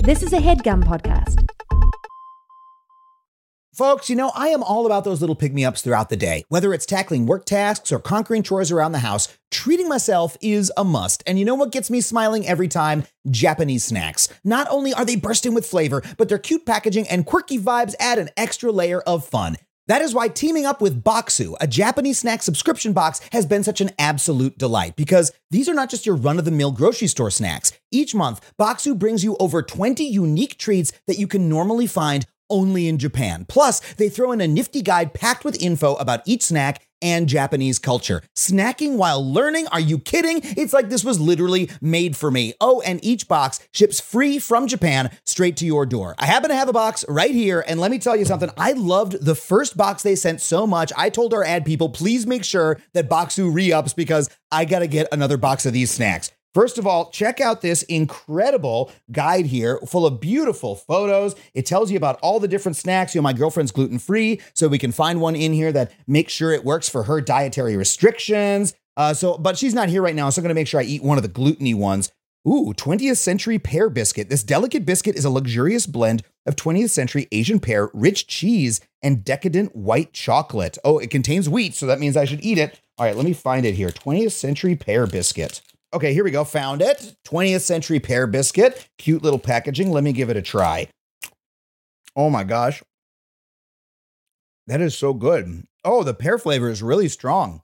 This is a HeadGum podcast. Folks, I am all about those little pick-me-ups throughout the day. Whether it's tackling work tasks or conquering chores around the house, treating myself is a must. And you know what gets me smiling every time? Japanese snacks. Not only are they bursting with flavor, but their cute packaging and quirky vibes add an extra layer of fun. That is why teaming up with Bokksu, a Japanese snack subscription box, has been such an absolute delight, because these are not just your run-of-the-mill grocery store snacks. Each month, Bokksu brings you over 20 unique treats that you can normally find only in Japan. Plus, they throw in a nifty guide packed with info about each snack and Japanese culture. Snacking while learning? Are you kidding? It's like this was literally made for me. Oh, and each box ships free from Japan straight to your door. I happen to have a box right here, and let me tell you something. I loved the first box they sent so much. I told our ad people, please make sure that Bokksu re-ups because I gotta get another box of these snacks. First of all, check out this incredible guide here full of beautiful photos. It tells you about all the different snacks. My girlfriend's gluten-free, so we can find one in here that makes sure it works for her dietary restrictions. But she's not here right now, so I'm going to make sure I eat one of the gluten-y ones. Ooh, 20th century pear biscuit. This delicate biscuit is a luxurious blend of 20th century Asian pear, rich cheese, and decadent white chocolate. Oh, it contains wheat, so that means I should eat it. All right, let me find it here. 20th century pear biscuit. Okay, here we go. Found it. 20th century pear biscuit. Cute little packaging. Let me give it a try. Oh my gosh. That is so good. Oh, the pear flavor is really strong.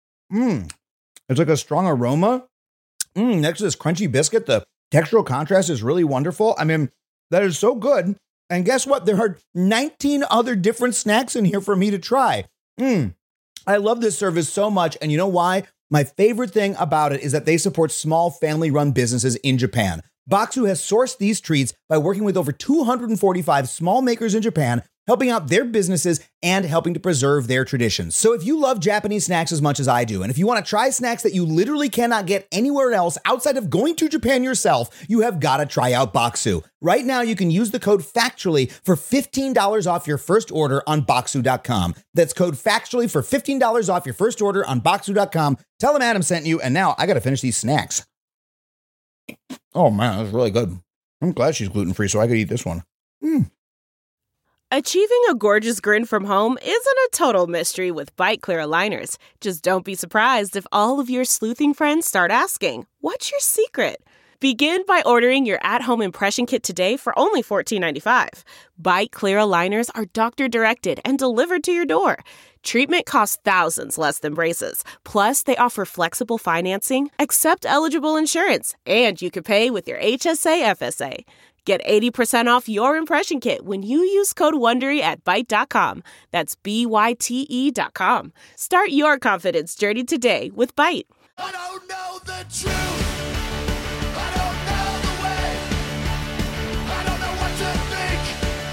It's like a strong aroma. Next to this crunchy biscuit, the textural contrast is really wonderful. I mean, that is so good. And guess what? There are 19 other different snacks in here for me to try. I love this service so much. And you know why? My favorite thing about it is that they support small family-run businesses in Japan. Bokksu has sourced these treats by working with over 245 small makers in Japan, helping out their businesses and helping to preserve their traditions. So if you love Japanese snacks as much as I do, and if you want to try snacks that you literally cannot get anywhere else outside of going to Japan yourself, you have got to try out Bokksu. Right now, you can use the code FACTUALLY for $15 off your first order on Bokksu.com. That's code FACTUALLY for $15 off your first order on Bokksu.com. Tell them Adam sent you, and now I got to finish these snacks. Oh man, that's really good. I'm glad she's gluten-free so I could eat this one. Achieving a gorgeous grin from home isn't a total mystery with Byte Clear aligners. Just don't be surprised if all of your sleuthing friends start asking, what's your secret? Begin by ordering your at-home impression kit today for only $14.95. Byte Clear aligners are doctor-directed and delivered to your door. Treatment costs thousands less than braces. Plus, they offer flexible financing, accept eligible insurance, and you can pay with your HSA FSA. Get 80% off your impression kit when you use code WONDERY at Byte.com. That's BYTE.com. Start your confidence journey today with Byte. I don't know the truth. I don't know the way. I don't know what to think.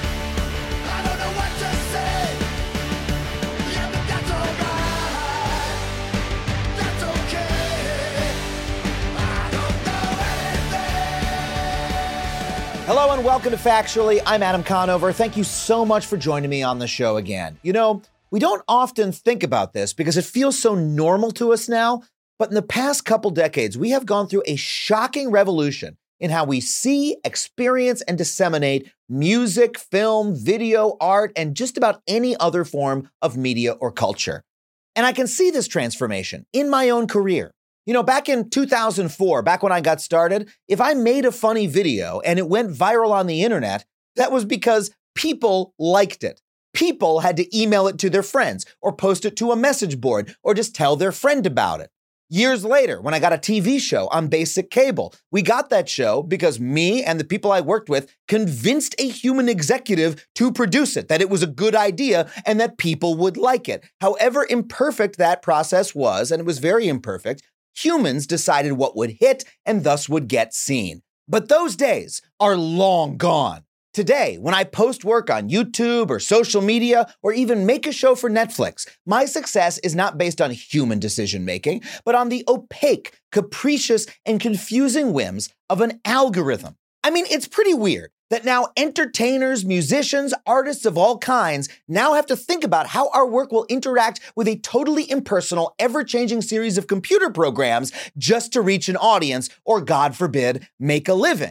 I don't know what to say. Yeah, but that's alright. That's okay. I don't know anything. Hello and welcome to Factually. I'm Adam Conover. Thank you so much for joining me on the show again. We don't often think about this because it feels so normal to us now, but in the past couple decades, we have gone through a shocking revolution in how we see, experience, and disseminate music, film, video, art, and just about any other form of media or culture. And I can see this transformation in my own career. Back in 2004, back when I got started, if I made a funny video and it went viral on the internet, that was because people liked it. People had to email it to their friends or post it to a message board or just tell their friend about it. Years later, when I got a TV show on basic cable, we got that show because me and the people I worked with convinced a human executive to produce it, that it was a good idea and that people would like it. However imperfect that process was, and it was very imperfect, humans decided what would hit and thus would get seen. But those days are long gone. Today, when I post work on YouTube or social media or even make a show for Netflix, my success is not based on human decision-making, but on the opaque, capricious, and confusing whims of an algorithm. I mean, it's pretty weird that now entertainers, musicians, artists of all kinds now have to think about how our work will interact with a totally impersonal, ever-changing series of computer programs just to reach an audience or, God forbid, make a living.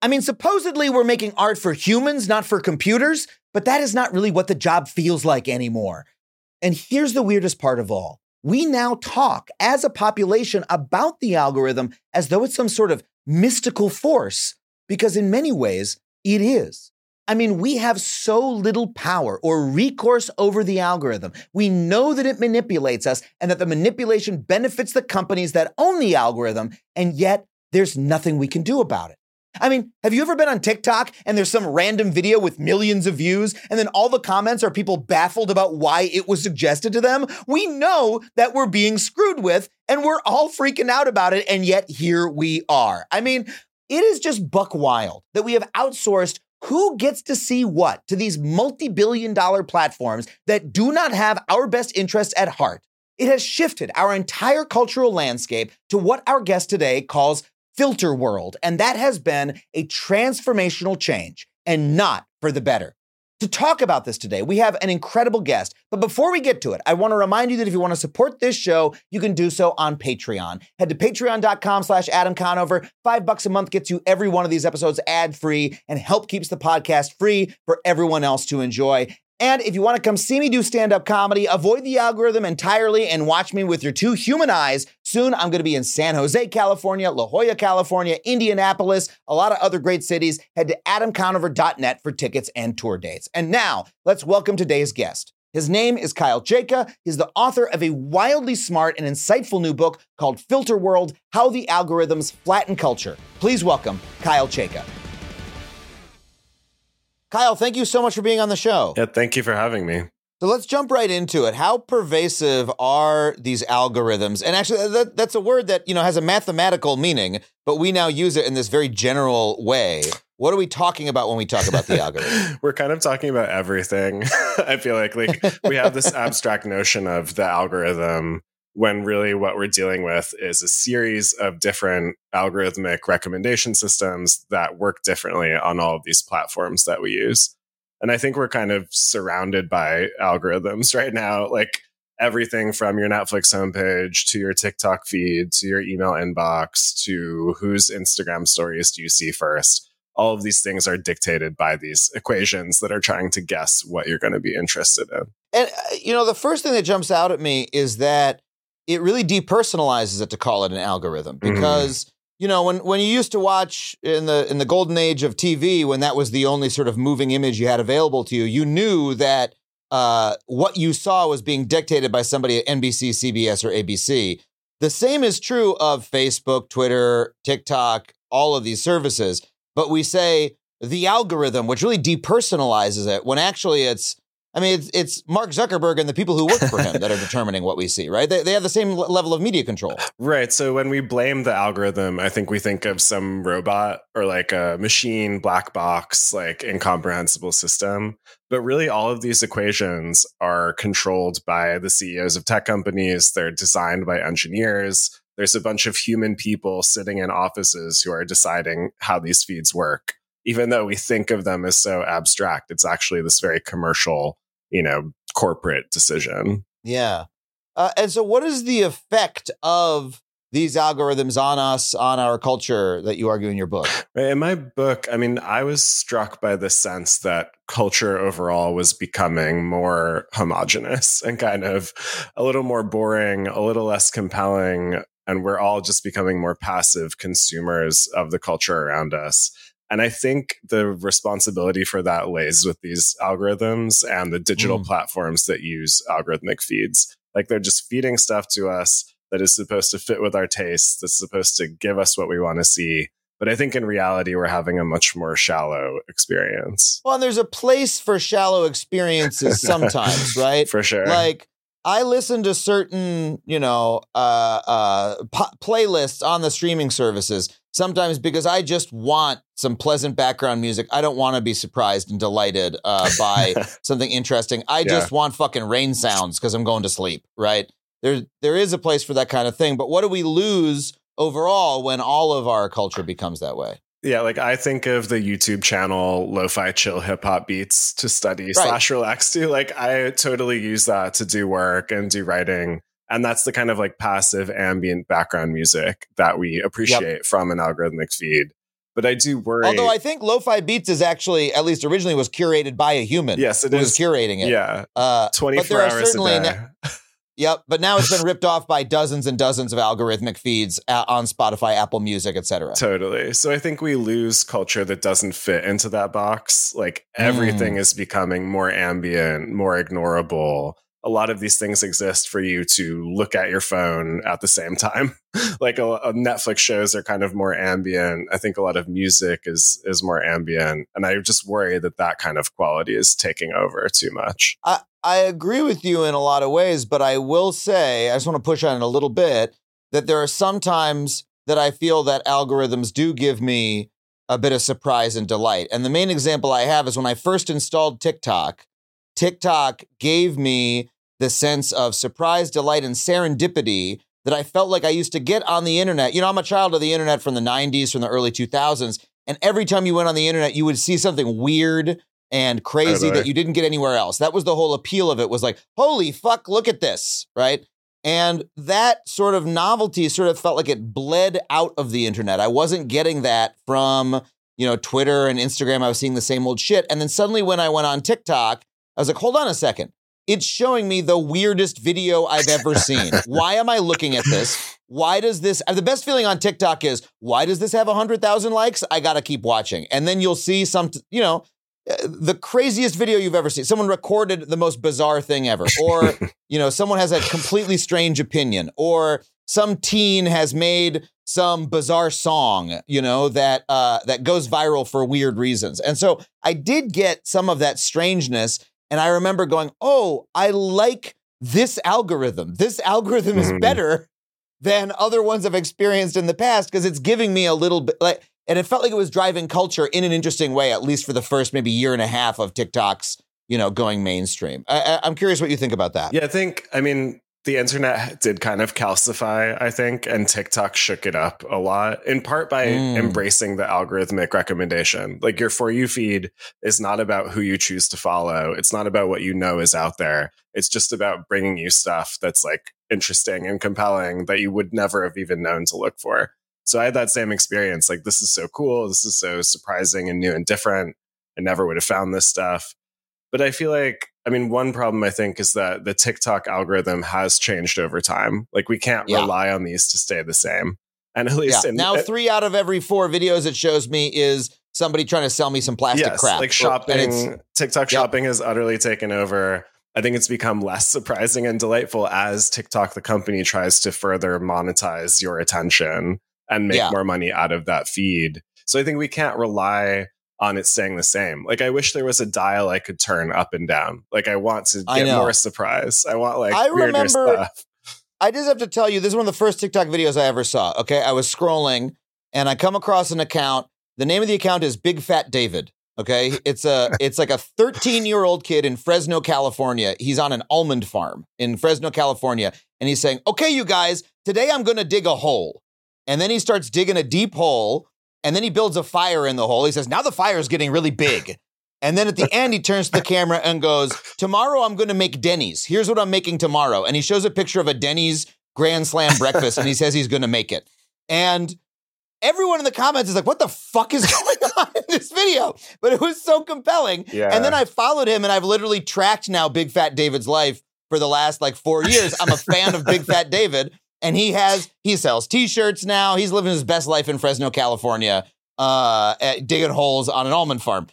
I mean, supposedly we're making art for humans, not for computers, but that is not really what the job feels like anymore. And here's the weirdest part of all. We now talk as a population about the algorithm as though it's some sort of mystical force, because in many ways, it is. I mean, we have so little power or recourse over the algorithm. We know that it manipulates us and that the manipulation benefits the companies that own the algorithm, and yet there's nothing we can do about it. I mean, have you ever been on TikTok and there's some random video with millions of views and then all the comments are people baffled about why it was suggested to them? We know that we're being screwed with and we're all freaking out about it, and yet here we are. I mean, it is just buck wild that we have outsourced who gets to see what to these multi-billion-dollar platforms that do not have our best interests at heart. It has shifted our entire cultural landscape to what our guest today calls filter world, and that has been a transformational change, and not for the better. To talk about this today, we have an incredible guest, but before we get to it, I want to remind you that if you want to support this show, you can do so on Patreon. Head to patreon.com/Adam Conover. $5 a month gets you every one of these episodes ad-free and help keeps the podcast free for everyone else to enjoy. And if you want to come see me do stand-up comedy, avoid the algorithm entirely and watch me with your two human eyes. Soon, I'm going to be in San Jose, California, La Jolla, California, Indianapolis, a lot of other great cities. Head to adamconover.net for tickets and tour dates. And now, let's welcome today's guest. His name is Kyle Chayka. He's the author of a wildly smart and insightful new book called Filter World: How the Algorithms Flatten Culture. Please welcome Kyle Chayka. Kyle, thank you so much for being on the show. Yeah, thank you for having me. So let's jump right into it. How pervasive are these algorithms? And actually, that's a word that, has a mathematical meaning, but we now use it in this very general way. What are we talking about when we talk about the algorithm? We're kind of talking about everything. I feel like we have this abstract notion of the algorithm, when really what we're dealing with is a series of different algorithmic recommendation systems that work differently on all of these platforms that we use. And I think we're kind of surrounded by algorithms right now, like everything from your Netflix homepage to your TikTok feed to your email inbox to whose Instagram stories do you see first. All of these things are dictated by these equations that are trying to guess what you're going to be interested in. And, the first thing that jumps out at me is that it really depersonalizes it to call it an algorithm, because, when you used to watch in the golden age of TV, when that was the only sort of moving image you had available to you, you knew that what you saw was being dictated by somebody at NBC, CBS, or ABC. The same is true of Facebook, Twitter, TikTok, all of these services. But we say the algorithm, which really depersonalizes it, when actually it's Mark Zuckerberg and the people who work for him that are determining what we see, right? They have the same level of media control. Right. So when we blame the algorithm, I think we think of some robot or like a machine, black box, like incomprehensible system. But really, all of these equations are controlled by the CEOs of tech companies. They're designed by engineers. There's a bunch of human people sitting in offices who are deciding how these feeds work. Even though we think of them as so abstract, it's actually this very commercial, corporate decision. Yeah. And so what is the effect of these algorithms on us, on our culture, that you argue in your book? In my book, I was struck by the sense that culture overall was becoming more homogenous and kind of a little more boring, a little less compelling, and we're all just becoming more passive consumers of the culture around us. And I think the responsibility for that lays with these algorithms and the digital platforms that use algorithmic feeds. Like, they're just feeding stuff to us that is supposed to fit with our tastes, that's supposed to give us what we want to see. But I think in reality, we're having a much more shallow experience. Well, and there's a place for shallow experiences sometimes, right? For sure. Like, I listen to certain, playlists on the streaming services, sometimes because I just want some pleasant background music. I don't want to be surprised and delighted by something interesting. I just want fucking rain sounds because I'm going to sleep, right? There is a place for that kind of thing. But what do we lose overall when all of our culture becomes that way? Yeah, like I think of the YouTube channel Lo-Fi Chill Hip Hop Beats to study / relax to. Like, I totally use that to do work and do writing. And that's the kind of like passive ambient background music that we appreciate from an algorithmic feed. But I do worry. Although I think Lo-Fi Beats is actually, at least originally, was curated by a human. Yes, it who is. was curating it. Yeah. But 24 there are hours a certainly day. Yep, but now it's been ripped off by dozens and dozens of algorithmic feeds on Spotify, Apple Music, etc. Totally. So I think we lose culture that doesn't fit into that box. Like everything is becoming more ambient, more ignorable. A lot of these things exist for you to look at your phone at the same time. Like a Netflix shows are kind of more ambient. I think a lot of music is more ambient. And I just worry that that kind of quality is taking over too much. I agree with you in a lot of ways, but I will say, I just want to push on it a little bit, that there are some times that I feel that algorithms do give me a bit of surprise and delight. And the main example I have is when I first installed TikTok, TikTok gave me the sense of surprise, delight, and serendipity that I felt like I used to get on the internet. You know, I'm a child of the internet from the 90s, from the early 2000s. And every time you went on the internet, you would see something weird and crazy that you didn't get anywhere else. That was the whole appeal of it, was like, holy fuck, look at this, right? And that sort of novelty sort of felt like it bled out of the internet. I wasn't getting that from, you know, Twitter and Instagram. I was seeing the same old shit. And then suddenly when I went on TikTok, I was like, hold on a second. It's showing me the weirdest video I've ever seen. Why am I looking at this? Why does this, the best feeling on TikTok is, why does this have 100,000 likes? I got to keep watching. And then you'll see some, you know, the craziest video you've ever seen. Someone recorded the most bizarre thing ever. Or, you know, someone has a completely strange opinion. Or some teen has made some bizarre song, you know, that that goes viral for weird reasons. And so I did get some of that strangeness. And I remember going, oh, I like this algorithm. This algorithm is better than other ones I've experienced in the past because it's giving me a little bit like, and it felt like it was driving culture in an interesting way, at least for the first maybe year and a half of TikTok's, you know, going mainstream. I'm curious what you think about that. Yeah, I mean, the internet did kind of calcify, I think, and TikTok shook it up a lot, in part by embracing the algorithmic recommendation. Like your For You feed is not about who you choose to follow. It's not about what you know is out there. It's just about bringing you stuff that's like interesting and compelling that you would never have even known to look for. So I had that same experience. Like, this is so cool. This is so surprising and new and different. I never would have found this stuff. But I feel like, I mean, one problem I think is that the TikTok algorithm has changed over time. Like we can't rely on these to stay the same. And at least now 3 out of every 4 videos it shows me is somebody trying to sell me some plastic crap. Like shopping, TikTok shopping has utterly taken over. I think it's become less surprising and delightful as TikTok, the company, tries to further monetize your attention and make more money out of that feed. So I think we can't rely on it staying the same. Like I wish there was a dial I could turn up and down. Like I want to get more surprise. I want like weirder stuff. I just have to tell you, this is one of the first TikTok videos I ever saw. Okay. I was scrolling and I come across an account. The name of the account is Big Fat David. Okay. It's like a 13-year-old kid in Fresno, California. He's on an almond farm in Fresno, California. And he's saying, okay, you guys, today I'm going to dig a hole. And then he starts digging a deep hole. And then he builds a fire in the hole. He says, now the fire is getting really big. And then at the end, he turns to the camera and goes, tomorrow I'm going to make Denny's. Here's what I'm making tomorrow. And he shows a picture of a Denny's Grand Slam breakfast and he says he's going to make it. And everyone in the comments is like, what the fuck is going on in this video? But it was so compelling. Yeah. And then I followed him and I've literally tracked now Big Fat David's life for the last like 4 years. I'm a fan of Big Fat David. And he sells t-shirts now. He's living his best life in Fresno, California, digging holes on an almond farm.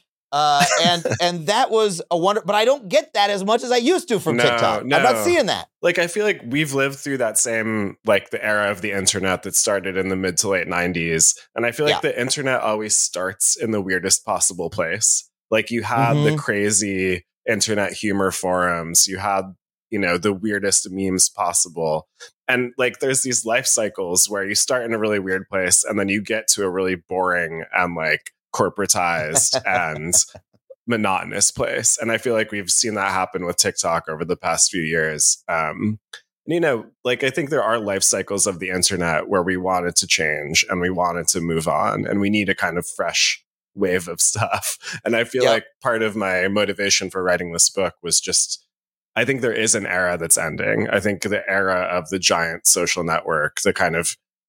And that was a wonder, but I don't get that as much as I used to from TikTok. I'm not seeing that. Like, I feel like we've lived through that same, like the era of the internet that started in the mid to late 90s. And I feel like the internet always starts in the weirdest possible place. Like you had the crazy internet humor forums, you had, you know, the weirdest memes possible. And like, there's these life cycles where you start in a really weird place and then you get to a really boring and like corporatized and monotonous place. And I feel like we've seen that happen with TikTok over the past few years. And, you know, like, I think there are life cycles of the internet where we want it to change and we want it to move on and we need a kind of fresh wave of stuff. And I feel like part of my motivation for writing this book was just, I think there is an era that's ending. I think the era of the giant social network, the kind of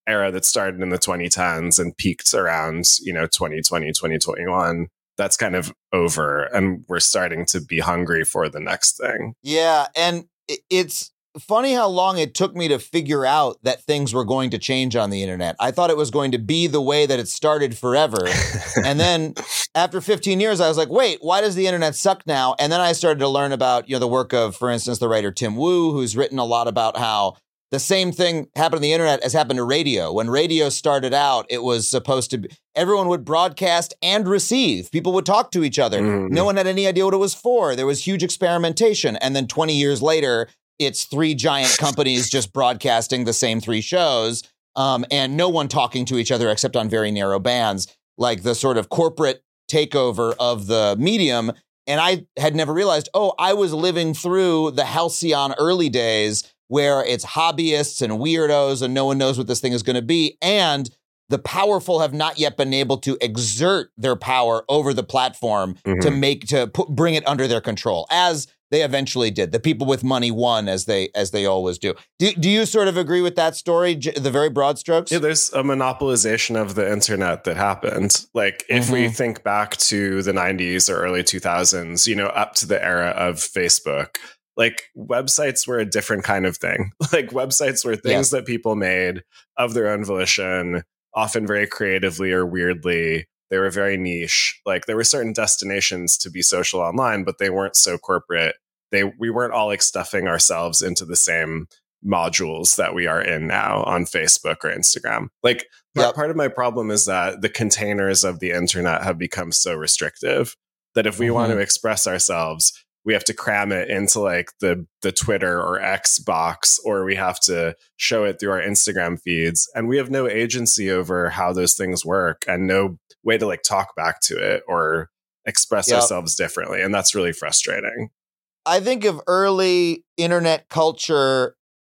era that started in the 2010s and peaked around, 2020, 2021, that's kind of over. And we're starting to be hungry for the next thing. Yeah. And it's funny how long it took me to figure out that things were going to change on the internet. I thought it was going to be the way that it started forever. And then after 15 years, I was like, wait, why does the internet suck now? And then I started to learn about, the work of, for instance, the writer Tim Wu, who's written a lot about how the same thing happened on the internet as happened to radio. When radio started out, it was supposed to be, everyone would broadcast and receive. People would talk to each other. Mm-hmm. No one had any idea what it was for. There was huge experimentation. And then 20 years later, it's 3 giant companies just broadcasting the same 3 shows, and no one talking to each other except on very narrow bands, like the sort of corporate takeover of the medium. And I had never realized, I was living through the halcyon early days where it's hobbyists and weirdos and no one knows what this thing is going to be. And the powerful have not yet been able to exert their power over the platform mm-hmm. bring it under their control, as they eventually did. The people with money won, as they always do. Do you sort of agree with that story, the very broad strokes? Yeah, there's a monopolization of the internet that happened. Like if mm-hmm. we think back to the 90s or early 2000s, up to the era of Facebook, like websites were a different kind of thing. Like websites were things that people made of their own volition, often very creatively or weirdly. They were very niche. Like there were certain destinations to be social online, but they weren't so corporate. We weren't all like stuffing ourselves into the same modules that we are in now on Facebook or Instagram. Like part of my problem is that the containers of the internet have become so restrictive that if we mm-hmm. want to express ourselves, we have to cram it into like the Twitter or X box, or we have to show it through our Instagram feeds. And we have no agency over how those things work and no way to like talk back to it or express ourselves differently. And that's really frustrating. I think of early internet culture,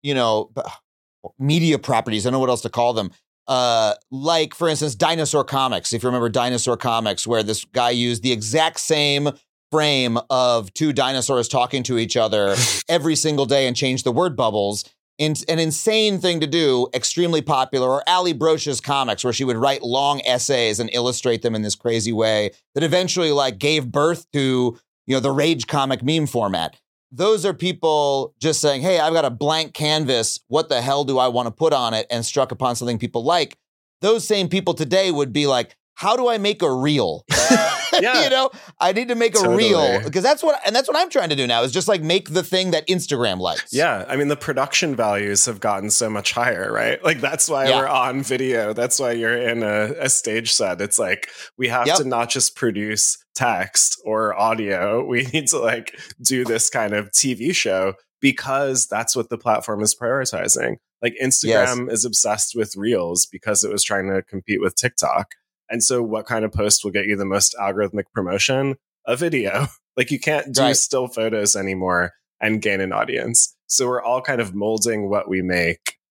media properties. I don't know what else to call them. Like, for instance, Dinosaur Comics. If you remember Dinosaur Comics, where this guy used the exact same frame of 2 dinosaurs talking to each other every single day and changed the word bubbles. An insane thing to do, extremely popular. Or Ali Broch's comics, where she would write long essays and illustrate them in this crazy way that eventually like gave birth to, the Rage comic meme format. Those are people just saying, hey, I've got a blank canvas. What the hell do I want to put on it? And struck upon something people like. Those same people today would be like, how do I make a reel? Yeah. I need to make a reel, because that's what I'm trying to do now, is just like make the thing that Instagram likes. Yeah. I mean, the production values have gotten so much higher, right? Like that's why we're on video. That's why you're in a stage set. It's like, we have to not just produce text or audio. We need to like do this kind of TV show, because that's what the platform is prioritizing. Like Instagram is obsessed with reels because it was trying to compete with TikTok. And so what kind of post will get you the most algorithmic promotion? A video. Like you can't do still photos anymore and gain an audience. So we're all kind of molding what we make,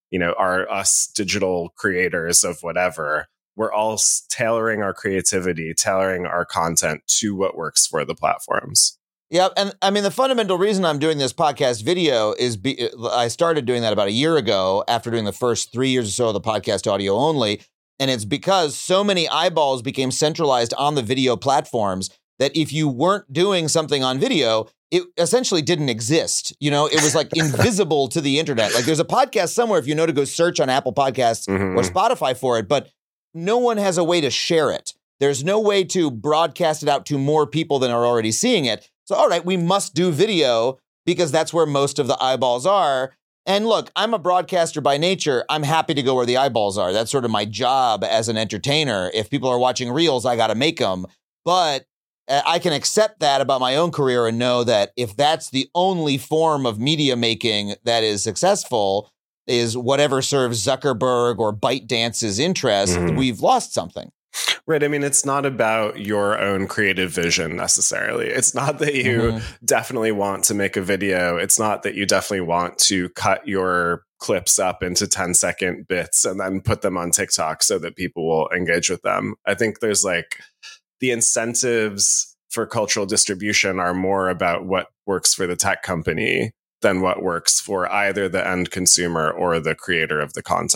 us digital creators of whatever. We're all tailoring our creativity, tailoring our content to what works for the platforms. Yeah. And I mean, the fundamental reason I'm doing this podcast video is I started doing that about a year ago after doing the first 3 years or so of the podcast audio only. And it's because so many eyeballs became centralized on the video platforms that if you weren't doing something on video, it essentially didn't exist. It was like invisible to the internet. Like there's a podcast somewhere, if you know, to go search on Apple Podcasts or Spotify for it, but no one has a way to share it. There's no way to broadcast it out to more people than are already seeing it. So, all right, we must do video because that's where most of the eyeballs are. And look, I'm a broadcaster by nature. I'm happy to go where the eyeballs are. That's sort of my job as an entertainer. If people are watching reels, I got to make them. But I can accept that about my own career and know that if that's the only form of media making that is successful, is whatever serves Zuckerberg or ByteDance's interest, we've lost something. Right. I mean, it's not about your own creative vision necessarily. It's not that you definitely want to make a video. It's not that you definitely want to cut your clips up into 10-second bits and then put them on TikTok so that people will engage with them. I think there's like the incentives for cultural distribution are more about what works for the tech company than what works for either the end consumer or the creator of the content.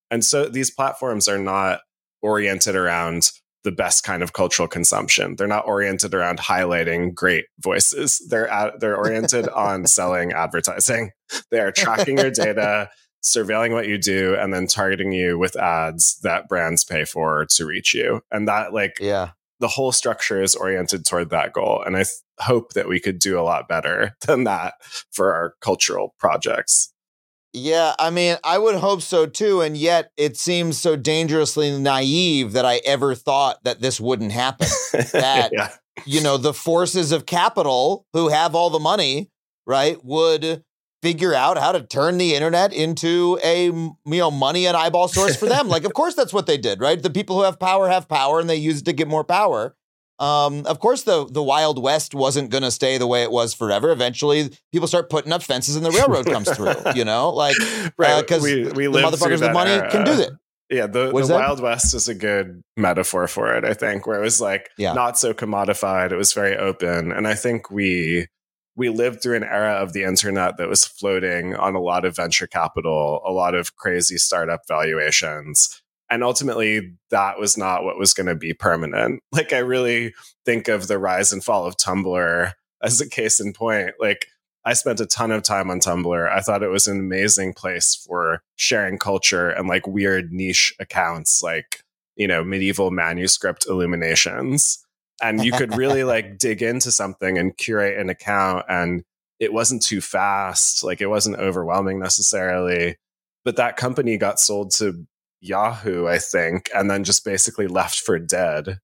And so these platforms are not oriented around the best kind of cultural consumption. They're not oriented around highlighting great voices. They're oriented on selling advertising. They are tracking your data, surveilling what you do, and then targeting you with ads that brands pay for to reach you. And that, the whole structure is oriented toward that goal. And I hope that we could do a lot better than that for our cultural projects. Yeah, I mean, I would hope so too. And yet it seems so dangerously naive that I ever thought that this wouldn't happen. That, the forces of capital who have all the money, right, would figure out how to turn the internet into a, money and eyeball source for them. Like, of course, that's what they did, right? The people who have power, and they use it to get more power. Of course, the Wild West wasn't going to stay the way it was forever. Eventually, people start putting up fences and the railroad comes through, because the motherfuckers with money can do that. Yeah, the Wild West is a good metaphor for it, I think, where it was not so commodified. It was very open. And I think we lived through an era of the internet that was floating on a lot of venture capital, a lot of crazy startup valuations. And ultimately, that was not what was going to be permanent. Like, I really think of the rise and fall of Tumblr as a case in point. Like, I spent a ton of time on Tumblr. I thought it was an amazing place for sharing culture and weird niche accounts, medieval manuscript illuminations. And you could really dig into something and curate an account. And it wasn't too fast. It wasn't overwhelming necessarily. But that company got sold to Yahoo, I think, and then just basically left for dead.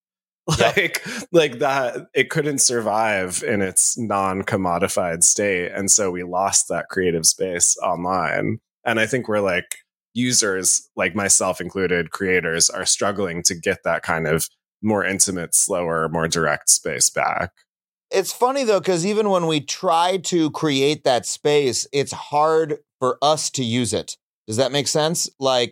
That it couldn't survive in its non-commodified state. And so we lost that creative space online. And I think we're users, myself included, creators, are struggling to get that kind of more intimate, slower, more direct space back. It's funny though, because even when we try to create that space, it's hard for us to use it. Does that make sense?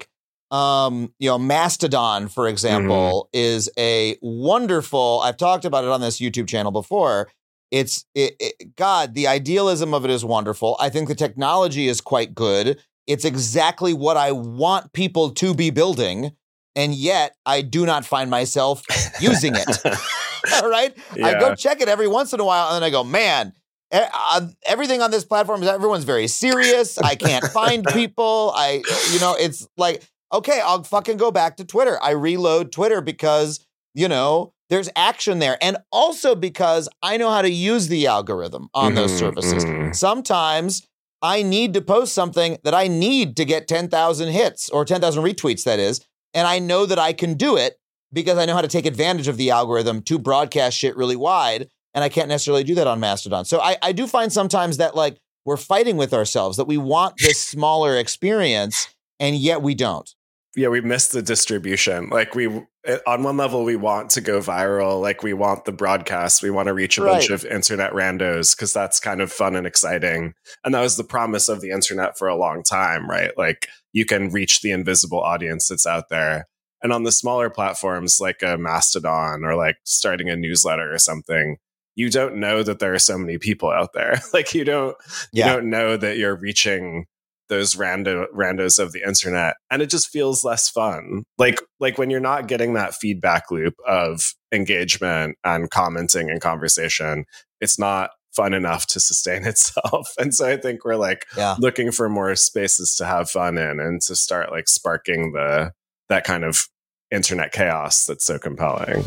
Mastodon, for example, is a wonderful, I've talked about it on this YouTube channel before. God, the idealism of it is wonderful. I think the technology is quite good. It's exactly what I want people to be building. And yet I do not find myself using it. All right. Yeah. I go check it every once in a while and then I go, man, everything on this platform, everyone's very serious. I can't find people. It's okay, I'll fucking go back to Twitter. I reload Twitter because, there's action there. And also because I know how to use the algorithm on those services. Sometimes I need to post something that I need to get 10,000 hits or 10,000 retweets, that is. And I know that I can do it because I know how to take advantage of the algorithm to broadcast shit really wide. And I can't necessarily do that on Mastodon. So I do find sometimes that we're fighting with ourselves, that we want this smaller experience and yet we don't. Yeah, we missed the distribution. On one level, we want to go viral. We want the broadcast. We want to reach a bunch of internet randos because that's kind of fun and exciting. And that was the promise of the internet for a long time, right? You can reach the invisible audience that's out there. And on the smaller platforms like a Mastodon or starting a newsletter or something, you don't know that there are so many people out there. You don't know that you're reaching those randos of the internet, and it just feels less fun. When you're not getting that feedback loop of engagement and commenting and conversation, it's not fun enough to sustain itself. And so I think we're looking for more spaces to have fun in and to start sparking that kind of internet chaos that's so compelling.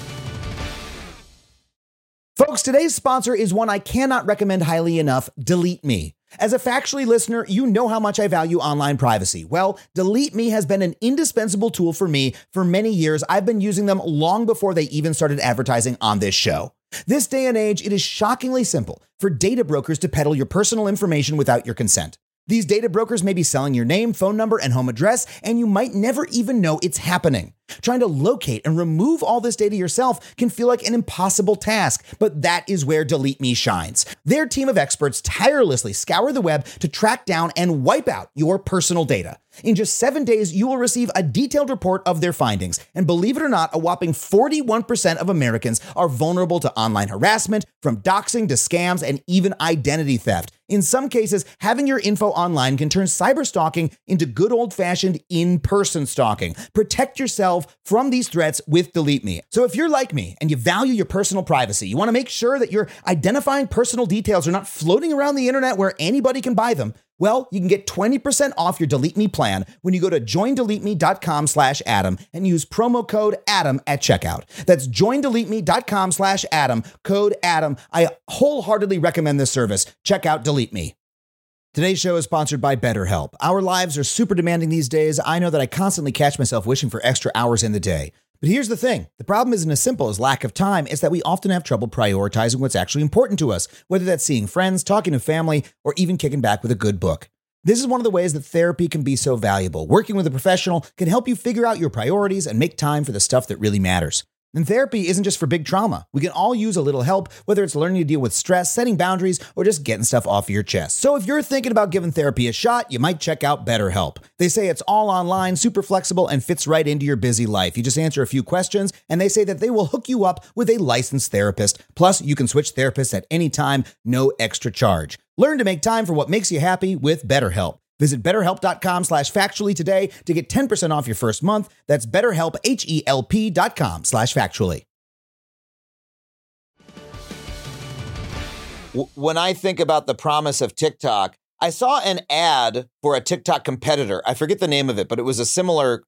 Folks, today's sponsor is one I cannot recommend highly enough, Delete Me. As a Factually listener, you know how much I value online privacy. Well, Delete Me has been an indispensable tool for me for many years. I've been using them long before they even started advertising on this show. This day and age, it is shockingly simple for data brokers to peddle your personal information without your consent. These data brokers may be selling your name, phone number, and home address, and you might never even know it's happening. Trying to locate and remove all this data yourself can feel like an impossible task, but that is where Delete Me shines. Their team of experts tirelessly scour the web to track down and wipe out your personal data. In just 7 days, you will receive a detailed report of their findings. And believe it or not, a whopping 41% of Americans are vulnerable to online harassment, from doxing to scams and even identity theft. In some cases, having your info online can turn cyberstalking into good old-fashioned in-person stalking. Protect yourself from these threats with Delete Me. So if you're like me and you value your personal privacy, you want to make sure that your identifying personal details are not floating around the internet where anybody can buy them, well, you can get 20% off your Delete Me plan when you go to joindeleteme.com/Adam and use promo code Adam at checkout. That's joindeleteme.com/Adam, code Adam. I wholeheartedly recommend this service. Check out Delete Me. Today's show is sponsored by BetterHelp. Our lives are super demanding these days. I know that I constantly catch myself wishing for extra hours in the day. But here's the thing. The problem isn't as simple as lack of time. It's that we often have trouble prioritizing what's actually important to us, whether that's seeing friends, talking to family, or even kicking back with a good book. This is one of the ways that therapy can be so valuable. Working with a professional can help you figure out your priorities and make time for the stuff that really matters. And therapy isn't just for big trauma. We can all use a little help, whether it's learning to deal with stress, setting boundaries, or just getting stuff off your chest. So if you're thinking about giving therapy a shot, you might check out BetterHelp. They say it's all online, super flexible, and fits right into your busy life. You just answer a few questions, and they say that they will hook you up with a licensed therapist. Plus, you can switch therapists at any time, no extra charge. Learn to make time for what makes you happy with BetterHelp. Visit betterhelp.com/factually today to get 10% off your first month. That's BetterHelp, HELP.com/factually. When I think about the promise of TikTok, I saw an ad for a TikTok competitor. I forget the name of it, but it was a similar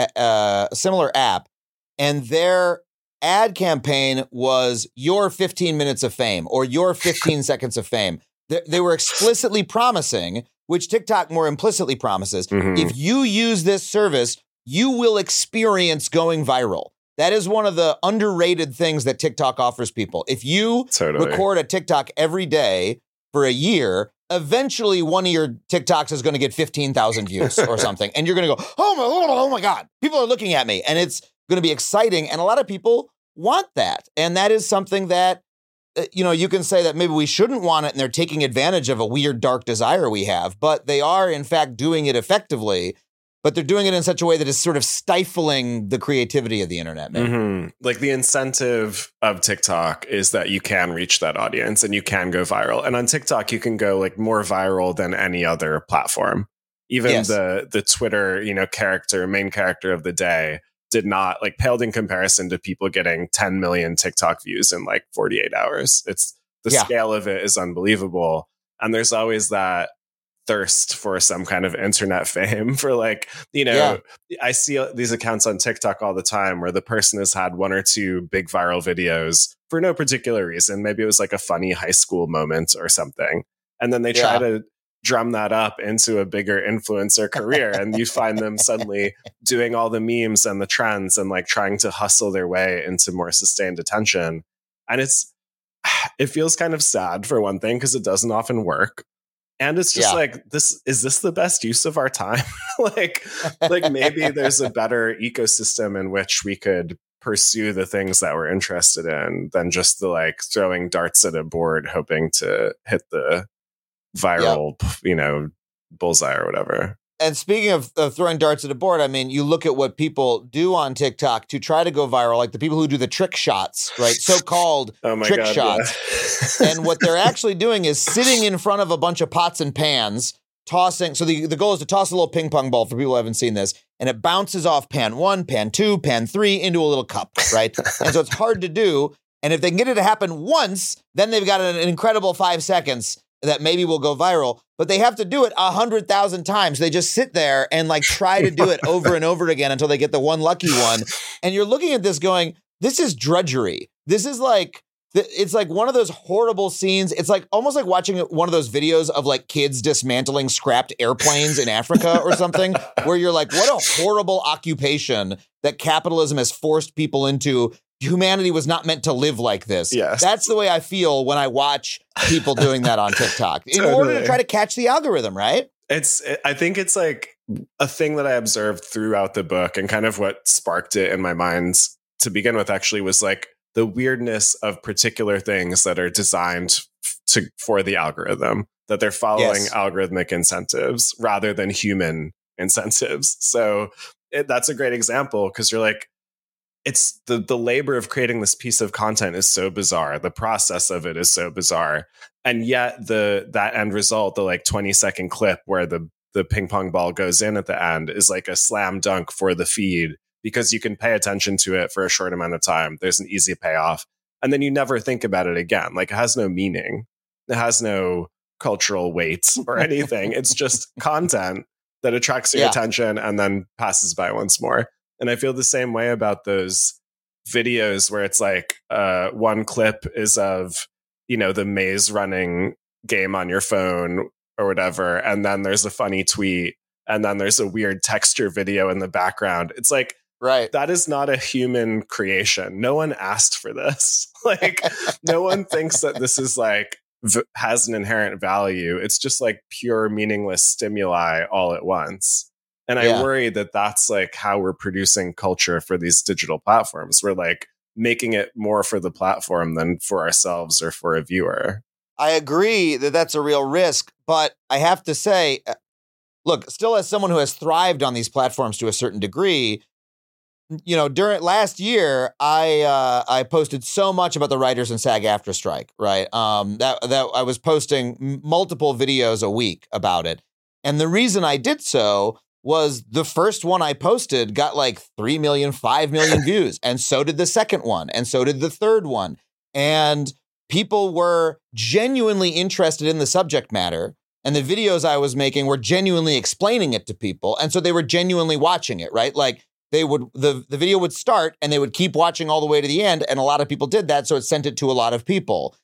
app. And their ad campaign was your 15 minutes of fame or your 15 seconds of fame. They were explicitly promising, which TikTok more implicitly promises, if you use this service, you will experience going viral. That is one of the underrated things that TikTok offers people. If you record a TikTok every day for a year, eventually one of your TikToks is going to get 15,000 views or something. And you're going to go, oh my God, people are looking at me. And it's going to be exciting. And a lot of people want that. And that is something that, you can say that maybe we shouldn't want it and they're taking advantage of a weird, dark desire we have, but they are in fact doing it effectively, but they're doing it in such a way that is sort of stifling the creativity of the internet. Like the incentive of TikTok is that you can reach that audience and you can go viral. And on TikTok, you can go like more viral than any other platform. Even the Twitter, main character of the day did not paled in comparison to people getting 10 million TikTok views in 48 hours. It's the scale of it is unbelievable. And there's always that thirst for some kind of internet fame for I see these accounts on TikTok all the time where the person has had one or two big viral videos for no particular reason. Maybe it was a funny high school moment or something. And then they try to drum that up into a bigger influencer career. And you find them suddenly doing all the memes and the trends and trying to hustle their way into more sustained attention. And it feels kind of sad for one thing, because it doesn't often work. And it's just is this the best use of our time? Maybe there's a better ecosystem in which we could pursue the things that we're interested in than just the throwing darts at a board, hoping to hit the viral, bullseye or whatever. And speaking of throwing darts at a board, I mean, you look at what people do on TikTok to try to go viral, like the people who do the trick shots, right? So-called trick shots. And what they're actually doing is sitting in front of a bunch of pots and pans, tossing. So the goal is to toss a little ping pong ball, for people who haven't seen this, and it bounces off pan 1, pan 2, pan 3 into a little cup, right? And so it's hard to do. And if they can get it to happen once, then they've got an incredible 5 seconds that maybe will go viral, but they have to do it 100,000 times. They just sit there and try to do it over and over again until they get the one lucky one. And you're looking at this going, this is drudgery. This is it's one of those horrible scenes. It's almost like watching one of those videos of kids dismantling scrapped airplanes in Africa or something, where you're what a horrible occupation that capitalism has forced people into. Humanity was not meant to live like this. Yes. That's the way I feel when I watch people doing that on TikTok in order to try to catch the algorithm, right? I think it's like a thing that I observed throughout the book, and kind of what sparked it in my mind to begin with actually was like the weirdness of particular things that are designed for the algorithm, that they're following algorithmic incentives rather than human incentives. So that's a great example, because you're like, it's the labor of creating this piece of content is so bizarre. The process of it is so bizarre. And yet that end result, the like 20-second clip where the ping pong ball goes in at the end, is like a slam dunk for the feed, because you can pay attention to it for a short amount of time. There's an easy payoff. And then you never think about it again. Like, it has no meaning. It has no cultural weight or anything. It's just content that attracts your attention and then passes by once more. And I feel the same way about those videos where it's like one clip is of, the maze running game on your phone or whatever. And then there's a funny tweet. And then there's a weird texture video in the background. It's like, right. That is not a human creation. No one asked for this. Like, no one thinks that this is like, has an inherent value. It's just like pure meaningless stimuli all at once. And I worry that that's like how we're producing culture for these digital platforms. We're like making it more for the platform than for ourselves or for a viewer. I agree that that's a real risk, but I have to say, look, still as someone who has thrived on these platforms to a certain degree, during last year, I posted so much about the writers in SAG-AFTRA strike, right? That I was posting multiple videos a week about it. And the reason I did so was the first one I posted got like 3 million, 5 million views. And so did the second one. And so did the third one. And people were genuinely interested in the subject matter. And the videos I was making were genuinely explaining it to people. And so they were genuinely watching it, right? Like, the video would start and they would keep watching all the way to the end. And a lot of people did that. So it sent it to a lot of people.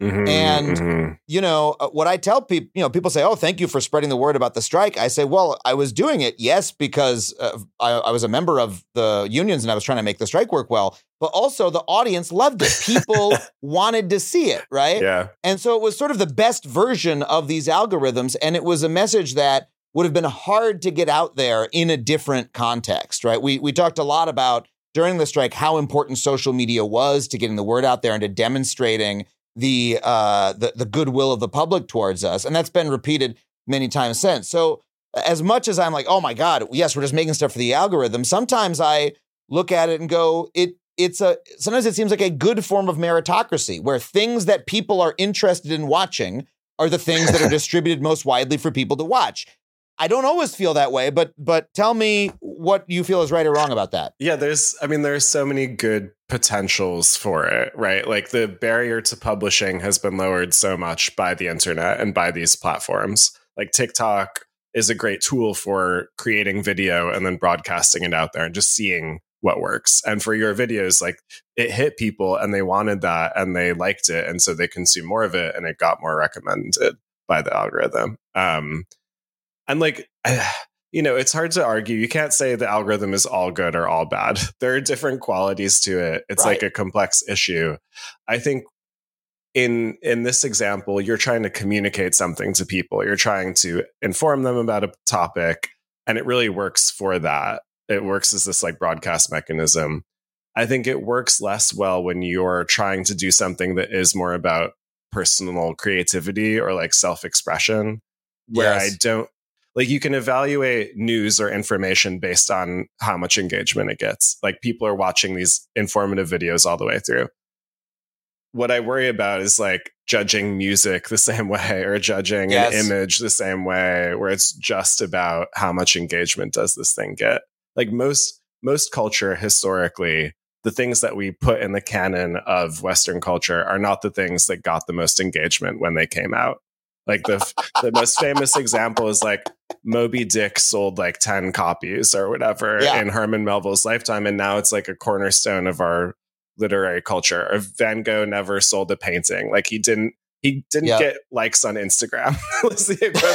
What I tell people, people say, oh, thank you for spreading the word about the strike. I say, well, I was doing it, yes, because I was a member of the unions and I was trying to make the strike work well. But also the audience loved it. People wanted to see it, right? Yeah. And so it was sort of the best version of these algorithms. And it was a message that would have been hard to get out there in a different context, right? We talked a lot about during the strike how important social media was to getting the word out there and to demonstrating the goodwill of the public towards us, and that's been repeated many times since. So, as much as I'm like, oh my God, yes, we're just making stuff for the algorithm, sometimes I look at it and go, sometimes it seems like a good form of meritocracy, where things that people are interested in watching are the things that are distributed most widely for people to watch. I don't always feel that way, but tell me what you feel is right or wrong about that. Yeah, there's so many good potentials for it, right? Like, the barrier to publishing has been lowered so much by the internet and by these platforms. Like, TikTok is a great tool for creating video and then broadcasting it out there and just seeing what works. And for your videos, like, it hit people and they wanted that and they liked it. And so they consumed more of it and it got more recommended by the algorithm. And like, it's hard to argue. You can't say the algorithm is all good or all bad. There are different qualities to it. It's like a complex issue. I think in this example, you're trying to communicate something to people. You're trying to inform them about a topic, and it really works for that. It works as this like broadcast mechanism. I think it works less well when you're trying to do something that is more about personal creativity or like self-expression, where I don't, like, you can evaluate news or information based on how much engagement it gets. Like, people are watching these informative videos all the way through. What I worry about is like judging music the same way or judging an image the same way, where it's just about how much engagement does this thing get. Like, most culture historically, the things that we put in the canon of Western culture are not the things that got the most engagement when they came out. Like, the most famous example is like Moby Dick sold like 10 copies or whatever in Herman Melville's lifetime. And now it's like a cornerstone of our literary culture. Or Van Gogh never sold a painting. Like, he didn't get likes on Instagram. It's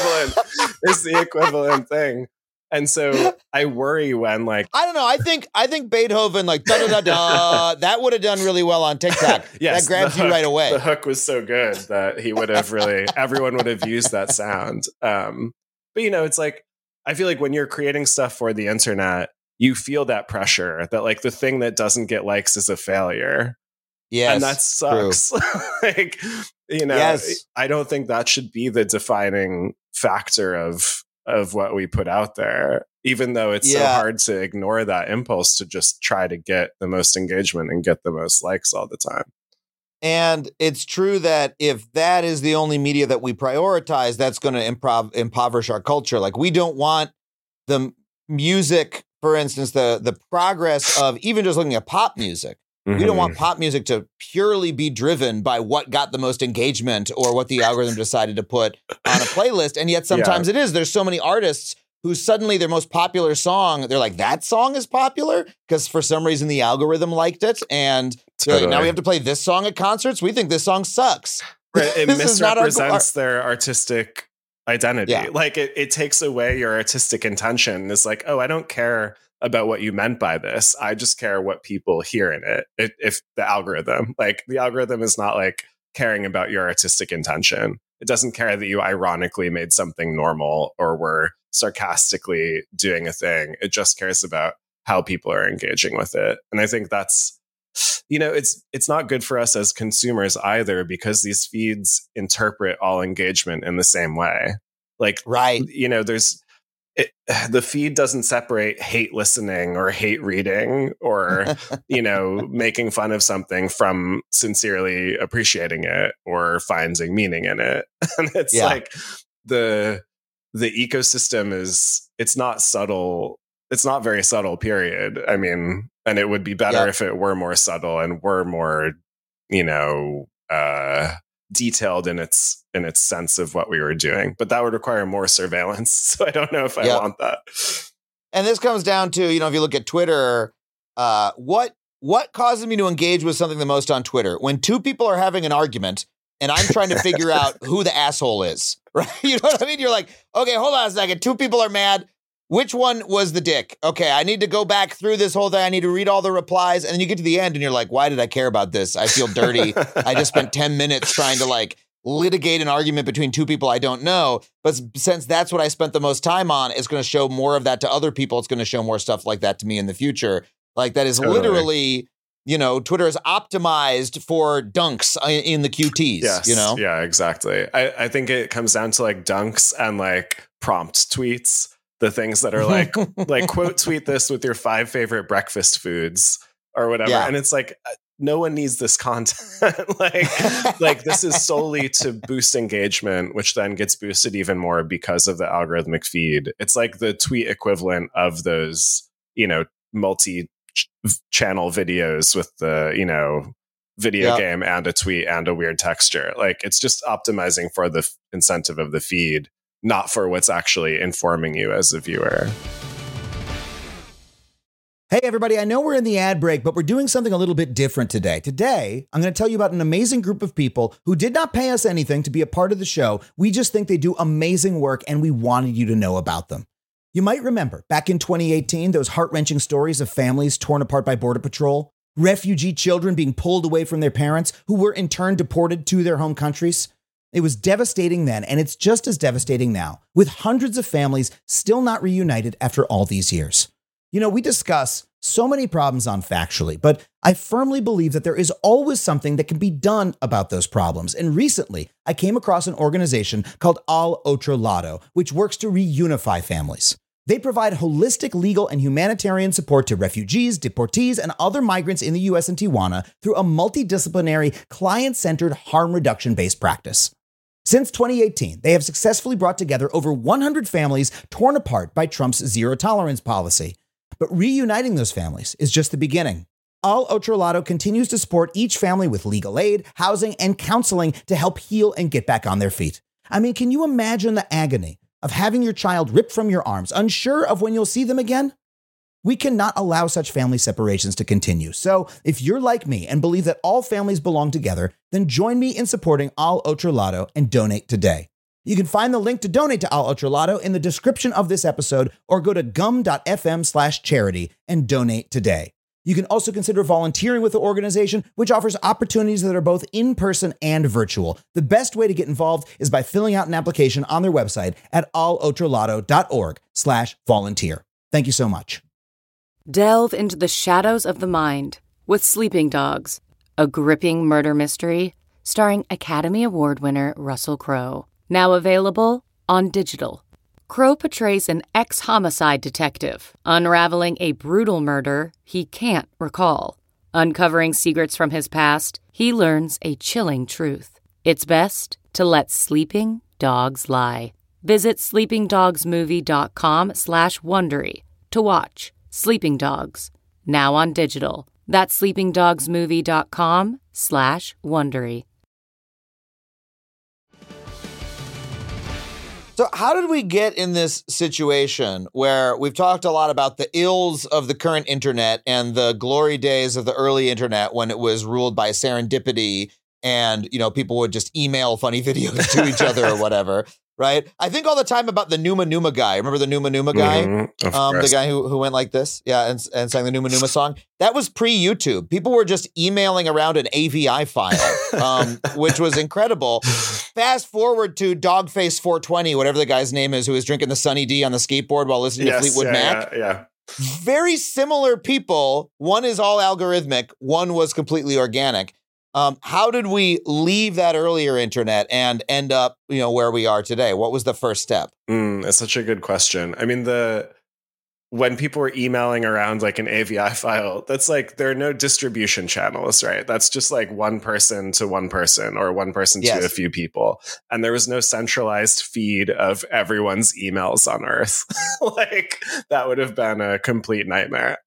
the equivalent thing. And so I worry when, like, I don't know. I think Beethoven, like, da da da da, that would have done really well on TikTok. Yes, that grabs you right away. The hook was so good that he would have everyone would have used that sound. But But, it's like, I feel like when you're creating stuff for the internet, you feel that pressure that like the thing that doesn't get likes is a failure. Yes, and that sucks. Like, Yes. I don't think that should be the defining factor of what we put out there, even though it's so hard to ignore that impulse to just try to get the most engagement and get the most likes all the time. And it's true that if that is the only media that we prioritize, that's going to impoverish our culture. Like, we don't want the music, for instance, the progress of even just looking at pop music. We don't want pop music to purely be driven by what got the most engagement or what the algorithm decided to put on a playlist. And yet sometimes it is. There's so many artists who suddenly their most popular song, they're like, that song is popular because for some reason the algorithm liked it. And like, now we have to play this song at concerts. We think this song sucks. Right. It misrepresents their artistic identity. Yeah. Like it takes away your artistic intention. It's like, oh, I don't care about what you meant by this. I just care what people hear in it. If the algorithm is not like caring about your artistic intention. It doesn't care that you ironically made something normal or were sarcastically doing a thing. It just cares about how people are engaging with it. And I think that's, it's not good for us as consumers either, because these feeds interpret all engagement in the same way. Like, right. The feed doesn't separate hate listening or hate reading or, making fun of something from sincerely appreciating it or finding meaning in it. And it's like the ecosystem it's not subtle. It's not very subtle, period. I mean, and it would be better if it were more subtle and were more, detailed in its sense of what we were doing, but that would require more surveillance. So I don't know if I want that. And this comes down to, if you look at Twitter, what causes me to engage with something the most on Twitter? When two people are having an argument and I'm trying to figure out who the asshole is, right? You know what I mean? You're like, okay, hold on a second. Two people are mad. Which one was the dick? Okay, I need to go back through this whole thing. I need to read all the replies. And then you get to the end and you're like, why did I care about this? I feel dirty. I just spent 10 minutes trying to litigate an argument between two people I don't know. But since that's what I spent the most time on, it's going to show more of that to other people. It's going to show more stuff like that to me in the future. Like, that is literally, Twitter is optimized for dunks in the QTs, yes. Yeah, exactly. I think it comes down to dunks and prompt tweets. The things that are like quote tweet this with your 5 favorite breakfast foods or whatever. Yeah. And it's like, no one needs this content. like this is solely to boost engagement, which then gets boosted even more because of the algorithmic feed. It's like the tweet equivalent of those, multi-channel videos with the, video game and a tweet and a weird texture. Like, it's just optimizing for the incentive of the feed, not for what's actually informing you as a viewer. Hey, everybody, I know we're in the ad break, but we're doing something a little bit different today. Today, I'm going to tell you about an amazing group of people who did not pay us anything to be a part of the show. We just think they do amazing work, and we wanted you to know about them. You might remember, back in 2018, those heart-wrenching stories of families torn apart by Border Patrol, refugee children being pulled away from their parents, who were in turn deported to their home countries. It was devastating then, and it's just as devastating now, with hundreds of families still not reunited after all these years. We discuss so many problems on Factually, but I firmly believe that there is always something that can be done about those problems. And recently, I came across an organization called Al Otro Lado, which works to reunify families. They provide holistic legal and humanitarian support to refugees, deportees, and other migrants in the U.S. and Tijuana through a multidisciplinary, client-centered, harm reduction-based practice. Since 2018, they have successfully brought together over 100 families torn apart by Trump's zero-tolerance policy. But reuniting those families is just the beginning. Al Otro Lado continues to support each family with legal aid, housing, and counseling to help heal and get back on their feet. I mean, can you imagine the agony of having your child ripped from your arms, unsure of when you'll see them again? We cannot allow such family separations to continue. So if you're like me and believe that all families belong together, then join me in supporting Al Otro Lado and donate today. You can find the link to donate to Al Otro Lado in the description of this episode, or go to gum.fm/charity and donate today. You can also consider volunteering with the organization, which offers opportunities that are both in-person and virtual. The best way to get involved is by filling out an application on their website at allotrolato.org/volunteer. Thank you so much. Delve into the shadows of the mind with Sleeping Dogs, a gripping murder mystery starring Academy Award winner Russell Crowe. Now available on digital. Crowe portrays an ex-homicide detective unraveling a brutal murder he can't recall. Uncovering secrets from his past, he learns a chilling truth. It's best to let sleeping dogs lie. Visit sleepingdogsmovie.com/Wondery to watch Sleeping Dogs, now on digital. That's sleepingdogsmovie.com/Wondery. So how did we get in this situation where we've talked a lot about the ills of the current internet and the glory days of the early internet when it was ruled by serendipity and, you know, people would just email funny videos to each other or whatever, right? I think all the time about the Numa Numa guy. Remember the Numa Numa guy? The guy who went like this? Yeah, and sang the Numa Numa song. That was pre-YouTube. People were just emailing around an AVI file, which was incredible. Fast forward to Dogface 420, whatever the guy's name is, who was drinking the Sunny D on the skateboard while listening to Fleetwood Mac. Yeah. Very similar people. One is all algorithmic. One was completely organic. How did we leave that earlier internet and end up, you know, where we are today? What was the first step? That's such a good question. I mean, when people were emailing around like an AVI file, that's like, there are no distribution channels, right? That's just like one person to one person or one person to a few people. And there was no centralized feed of everyone's emails on Earth. Like that would have been a complete nightmare.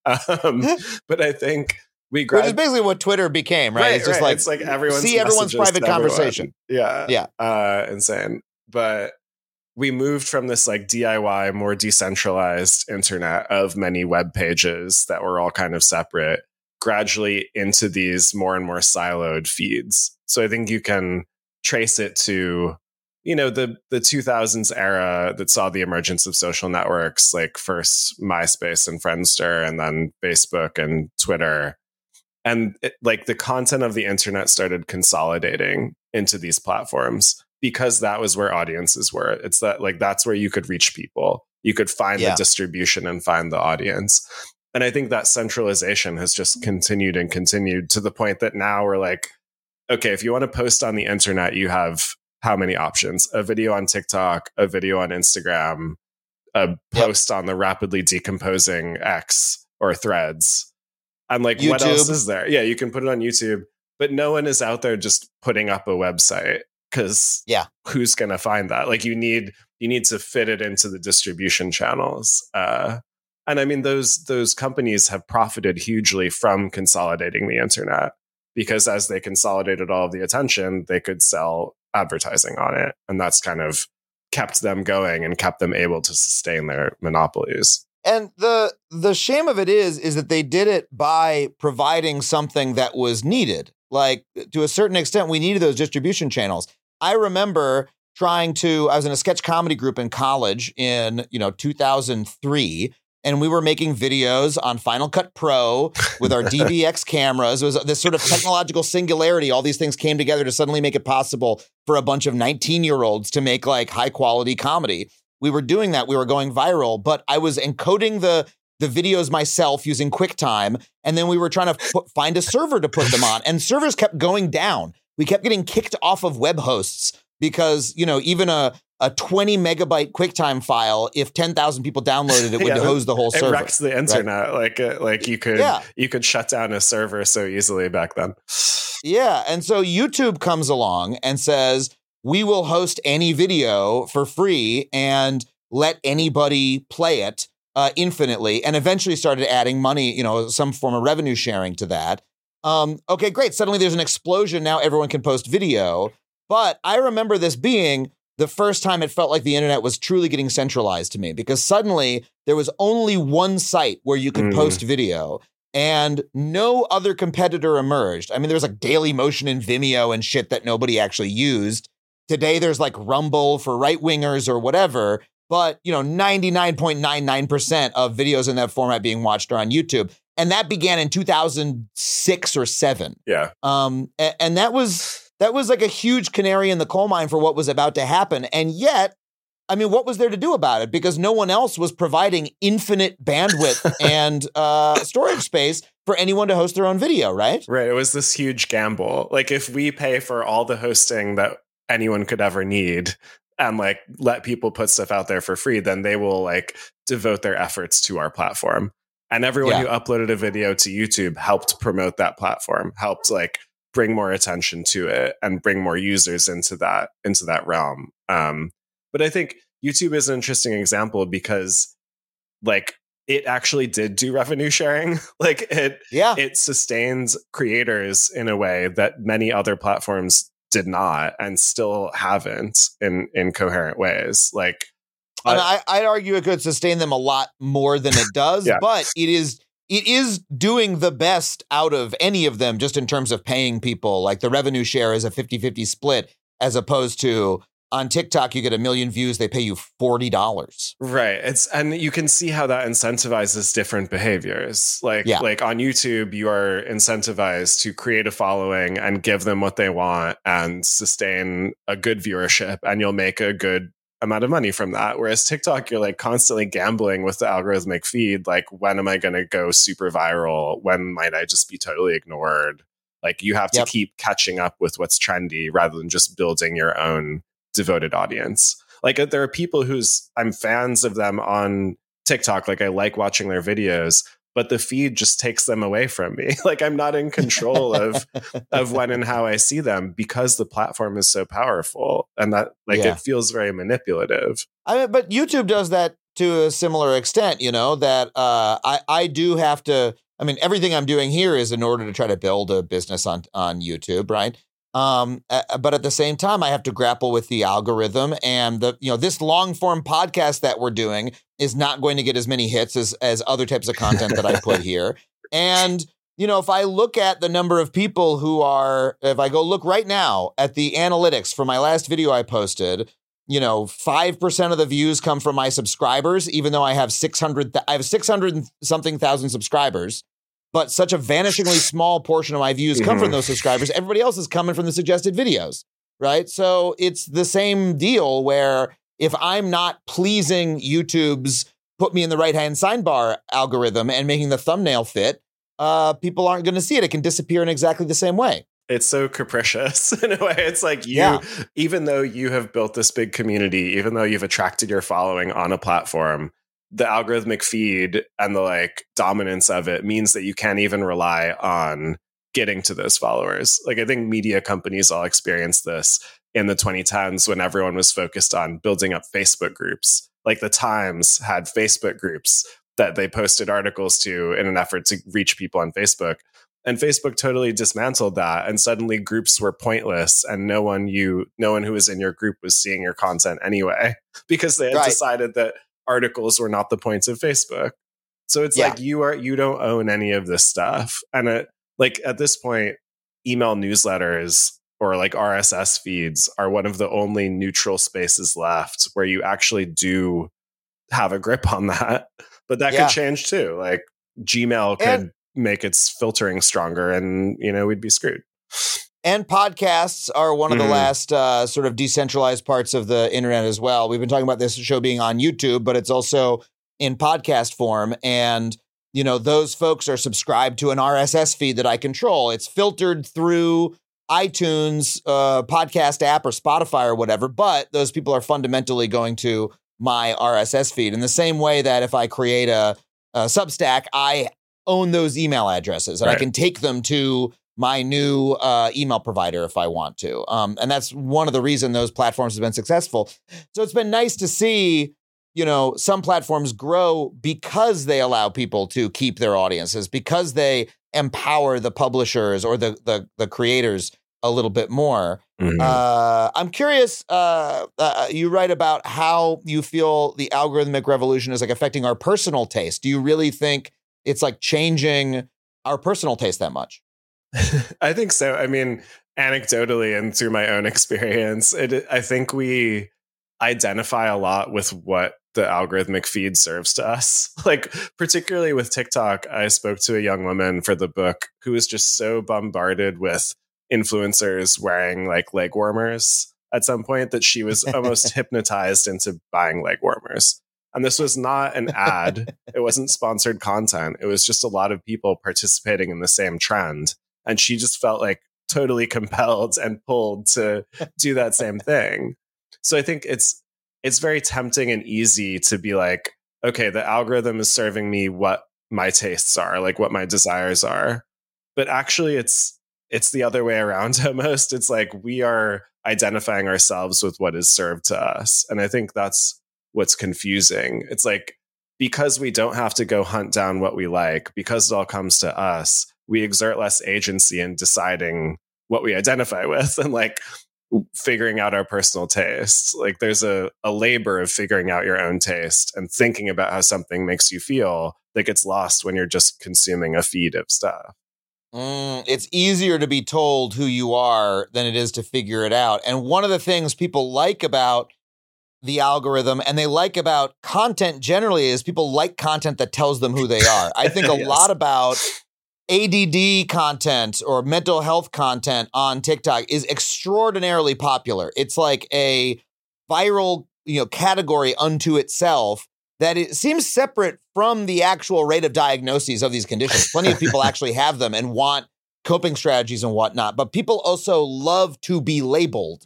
But I think which is basically what Twitter became, right? It's just like, it's like everyone's see everyone's private conversation. Yeah. Insane. But we moved from this like DIY, more decentralized internet of many web pages that were all kind of separate, gradually into these more and more siloed feeds. So I think you can trace it to, you know, the 2000s era that saw the emergence of social networks, like first MySpace and Friendster, and then Facebook and Twitter. And like the content of the internet started consolidating into these platforms because that was where audiences were. It's that like, that's where you could reach people. You could find the distribution and find the audience. And I think that centralization has just continued and continued to the point that now we're like, okay, if you want to post on the internet, you have how many options? A video on TikTok, a video on Instagram, a post on the rapidly decomposing X or Threads. And like, YouTube. What else is there? Yeah, you can put it on YouTube, but no one is out there just putting up a website because who's going to find that? Like you need to fit it into the distribution channels. And I mean, those companies have profited hugely from consolidating the internet because as they consolidated all of the attention, they could sell advertising on it. And that's kind of kept them going and kept them able to sustain their monopolies. And the shame of it is that they did it by providing something that was needed. Like to a certain extent, we needed those distribution channels. I remember I was in a sketch comedy group in college in, 2003, and we were making videos on Final Cut Pro with our DVX cameras. It was this sort of technological singularity. All these things came together to suddenly make it possible for a bunch of 19-year-olds to make like high quality comedy. We were doing that. We were going viral, but I was encoding the videos myself using QuickTime. And then we were trying to find a server to put them on, and servers kept going down. We kept getting kicked off of web hosts because, even a 20 megabyte QuickTime file, if 10,000 people downloaded it, would hose the whole server. It wrecks the internet. Right? Like you could shut down a server so easily back then. Yeah. And so YouTube comes along and says, we will host any video for free and let anybody play it infinitely, and eventually started adding money, some form of revenue sharing to that. Okay, great. Suddenly there's an explosion. Now everyone can post video. But I remember this being the first time it felt like the internet was truly getting centralized to me, because suddenly there was only one site where you could post video. And no other competitor emerged. I mean, there was like Daily Motion and Vimeo and shit that nobody actually used. Today, there's like Rumble for right-wingers or whatever, but 99.99% of videos in that format being watched are on YouTube. And that began in 2006 or 7. Yeah. And that was like a huge canary in the coal mine for what was about to happen. And yet, I mean, what was there to do about it? Because no one else was providing infinite bandwidth and storage space for anyone to host their own video, right? Right. It was this huge gamble. Like, if we pay for all the hosting that anyone could ever need and like let people put stuff out there for free, then they will like devote their efforts to our platform. And everyone who uploaded a video to YouTube helped promote that platform, helped like bring more attention to it and bring more users into that realm. But I think YouTube is an interesting example because like it actually did do revenue sharing. Like it sustains creators in a way that many other platforms did not and still haven't in coherent ways. Like, and I'd argue it could sustain them a lot more than it does, but it is doing the best out of any of them just in terms of paying people. Like the revenue share is a 50-50 split as opposed to on TikTok, you get 1 million views, they pay you $40. Right. And you can see how that incentivizes different behaviors. Like on YouTube, you are incentivized to create a following and give them what they want and sustain a good viewership, and you'll make a good amount of money from that. Whereas TikTok, you're like constantly gambling with the algorithmic feed. Like, when am I going to go super viral? When might I just be totally ignored? Like, you have to keep catching up with what's trendy rather than just building your own devoted audience. Like, there are people I'm fans of them on TikTok. Like, I like watching their videos, but the feed just takes them away from me. Like, I'm not in control of when and how I see them because the platform is so powerful, and that it feels very manipulative. I mean, but YouTube does that to a similar extent, you know, that I do have to, I mean, everything I'm doing here is in order to try to build a business on YouTube, right? But at the same time, I have to grapple with the algorithm, and this long form podcast that we're doing is not going to get as many hits as other types of content that I put here. And, if I look at the number of people if I go look right now at the analytics for my last video I posted, 5% of the views come from my subscribers, even though I have 600 and something thousand subscribers. But such a vanishingly small portion of my views come from those subscribers. Everybody else is coming from the suggested videos, right? So it's the same deal where if I'm not pleasing YouTube's put me in the right-hand sidebar algorithm and making the thumbnail fit, people aren't going to see it. It can disappear in exactly the same way. It's so capricious in a way. It's like even though you have built this big community, even though you've attracted your following on a platform, the algorithmic feed and the dominance of it means that you can't even rely on getting to those followers. Like, I think media companies all experienced this in the 2010s when everyone was focused on building up Facebook groups. Like, the Times had Facebook groups that they posted articles to in an effort to reach people on Facebook. And Facebook totally dismantled that. And suddenly groups were pointless, and no one who was in your group was seeing your content anyway, because they had decided that articles were not the points of Facebook. So it's like you don't own any of this stuff. And at this point, email newsletters or RSS feeds are one of the only neutral spaces left where you actually do have a grip on that. But that could change too. Like, Gmail could make its filtering stronger, and we'd be screwed. And podcasts are one of the last sort of decentralized parts of the internet as well. We've been talking about this show being on YouTube, but it's also in podcast form. And, those folks are subscribed to an RSS feed that I control. It's filtered through iTunes podcast app or Spotify or whatever, but those people are fundamentally going to my RSS feed in the same way that if I create a Substack, I own those email addresses and I can take them to my new email provider if I want to. And that's one of the reasons those platforms have been successful. So it's been nice to see, some platforms grow because they allow people to keep their audiences, because they empower the publishers or the creators a little bit more. I'm curious, you write about how you feel the algorithmic revolution is affecting our personal taste. Do you really think it's changing our personal taste that much? I think so. I mean, anecdotally and through my own experience, I think we identify a lot with what the algorithmic feed serves to us. Like, particularly with TikTok, I spoke to a young woman for the book who was just so bombarded with influencers wearing like leg warmers at some point that she was almost hypnotized into buying leg warmers. And this was not an ad. It wasn't sponsored content. It was just a lot of people participating in the same trend. And she just felt like totally compelled and pulled to do that same thing. So I think it's very tempting and easy to be like, okay, the algorithm is serving me what my tastes are, like what my desires are. But actually it's the other way around almost. It's like we are identifying ourselves with what is served to us. And I think that's what's confusing. It's like, because we don't have to go hunt down what we like, because it all comes to us, we exert less agency in deciding what we identify with and like figuring out our personal taste. Like there's a labor of figuring out your own taste and thinking about how something makes you feel that gets lost when you're just consuming a feed of stuff. It's easier to be told who you are than it is to figure it out. And one of the things people like about the algorithm and they like about content generally is people like content that tells them who they are. I think a Yes. lot about ADD content or mental health content on TikTok is extraordinarily popular. It's like a viral, category unto itself that it seems separate from the actual rate of diagnoses of these conditions. Plenty of people actually have them and want coping strategies and whatnot, but people also love to be labeled.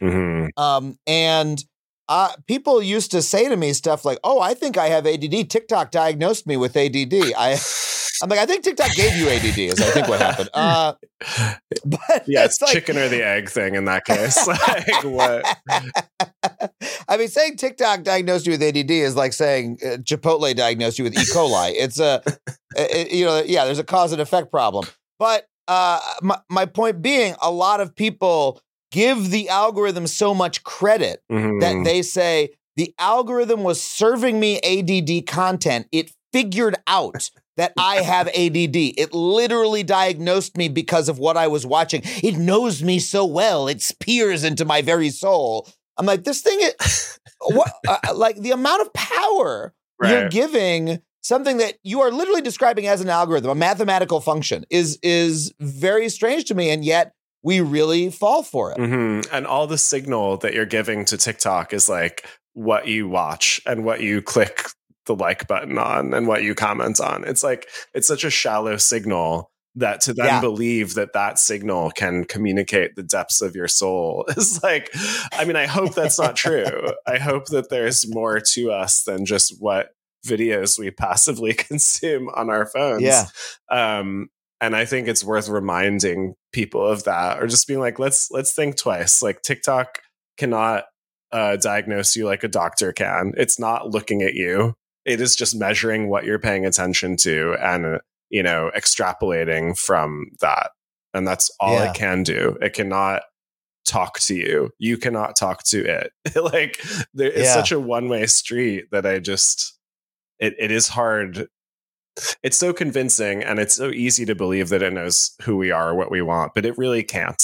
And people used to say to me stuff like, "Oh, I think I have ADD. TikTok diagnosed me with ADD." I'm like, I think TikTok gave you ADD is I think what happened. But Yeah, it's like, chicken or the egg thing in that case. Like what? I mean, saying TikTok diagnosed you with ADD is like saying Chipotle diagnosed you with E. coli. It's there's a cause and effect problem. But my point being, a lot of people give the algorithm so much credit that they say the algorithm was serving me ADD content. It figured out that I have ADD. It literally diagnosed me because of what I was watching. It knows me so well. It peers into my very soul. I'm like, this thing is like the amount of power you're giving something that you are literally describing as an algorithm, a mathematical function, is very strange to me. And yet we really fall for it. And all the signal that you're giving to TikTok is like what you watch and what you click the like button on and what you comment on. It's like, it's such a shallow signal that to then believe that signal can communicate the depths of your soul is like, I mean, I hope that's not true. I hope that there's more to us than just what videos we passively consume on our phones. Yeah. And I think it's worth reminding people of that, or just being like, let's think twice. Like TikTok cannot diagnose you like a doctor can. It's not looking at you. It is just measuring what you're paying attention to and, extrapolating from that. And that's all it can do. It cannot talk to you. You cannot talk to it. Like there is such a one-way street that it is hard. It's so convincing and it's so easy to believe that it knows who we are, what we want, but it really can't.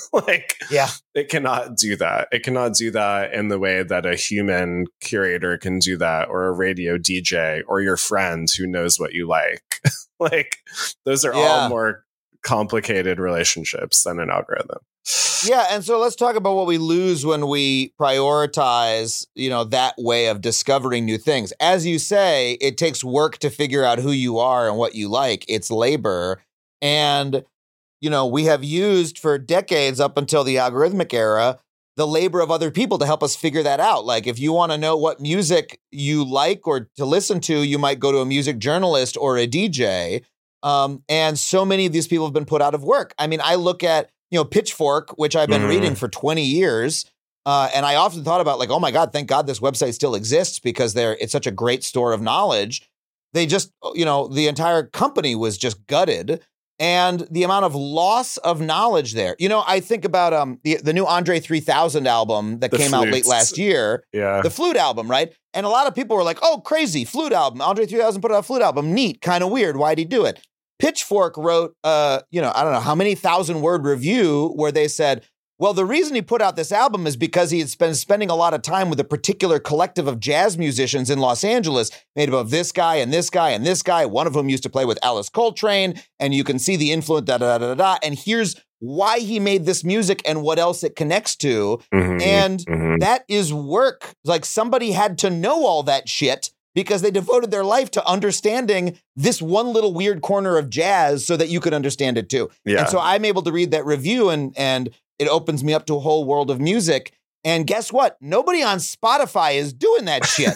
It cannot do that. It cannot do that in the way that a human curator can do that, or a radio DJ, or your friend who knows what you like. Like those are all more complicated relationships than an algorithm. Yeah, and so let's talk about what we lose when we prioritize, that way of discovering new things. As you say, it takes work to figure out who you are and what you like. It's labor. And, we have used for decades up until the algorithmic era, the labor of other people to help us figure that out. Like if you want to know what music you like or to listen to, you might go to a music journalist or a DJ. And so many of these people have been put out of work. I mean, I look at, Pitchfork, which I've been reading for 20 years. And I often thought about like, oh my God, thank God this website still exists because it's such a great store of knowledge. They just, the entire company was just gutted. And the amount of loss of knowledge there. I think about the new Andre 3000 album that came out late last year. Yeah. The Flute album, right? And a lot of people were like, oh, crazy, Flute album. Andre 3000 put out a Flute album. Neat, kind of weird. Why'd he do it? Pitchfork wrote, I don't know how many 1,000-word review where they said, Well, the reason he put out this album is because he had been spending a lot of time with a particular collective of jazz musicians in Los Angeles, made up of this guy and this guy and this guy, one of whom used to play with Alice Coltrane, and you can see the influence, da-da-da-da-da. And here's why he made this music and what else it connects to. And that is work. Like, somebody had to know all that shit because they devoted their life to understanding this one little weird corner of jazz so that you could understand it too. Yeah. And so I'm able to read that review and it opens me up to a whole world of music. And guess what? Nobody on Spotify is doing that shit.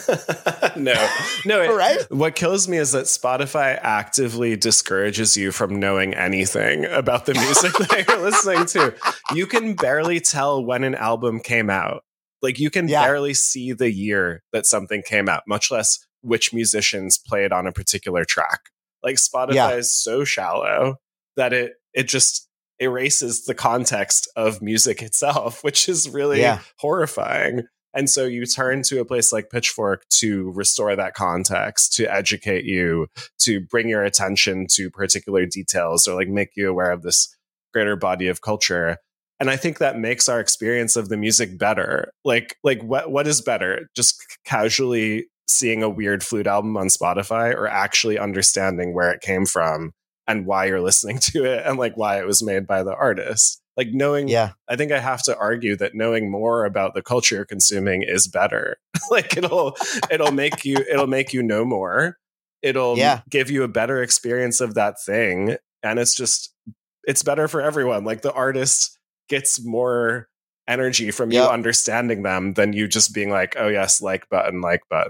No. Right? What kills me is that Spotify actively discourages you from knowing anything about the music that you're listening to. You can barely tell when an album came out. Like, you can barely see the year that something came out, much less which musicians played on a particular track. Like, Spotify is so shallow that it just erases the context of music itself, which is really horrifying. And so you turn to a place like Pitchfork to restore that context, to educate you, to bring your attention to particular details, or like make you aware of this greater body of culture. And I think that makes our experience of the music better. Like what is better? Just casually seeing a weird flute album on Spotify, or actually understanding where it came from and why you're listening to it, and like why it was made by the artist. Like, knowing, I think I have to argue that knowing more about the culture you're consuming is better. Like, it'll make you know more. It'll give you a better experience of that thing. And it's better for everyone. Like, the artist gets more energy from you understanding them than you just being like, oh yes, like button.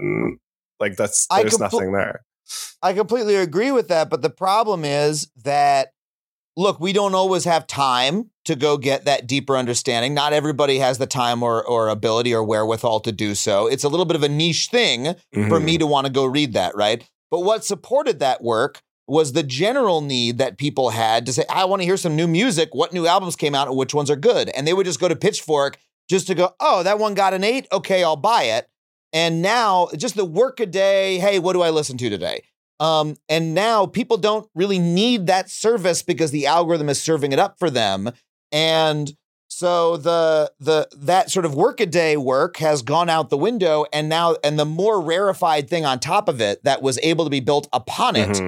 Like, there's nothing there. I completely agree with that. But the problem is that, look, we don't always have time to go get that deeper understanding. Not everybody has the time or ability or wherewithal to do so. It's a little bit of a niche thing for me to want to go read that, right? But what supported that work was the general need that people had to say, I want to hear some new music. What new albums came out and which ones are good? And they would just go to Pitchfork just to go, oh, that one got an 8. Okay, I'll buy it. And now just the work a day. Hey, what do I listen to today? And now people don't really need that service because the algorithm is serving it up for them. And so that sort of work-a-day work has gone out the window, and the more rarefied thing on top of it that was able to be built upon it,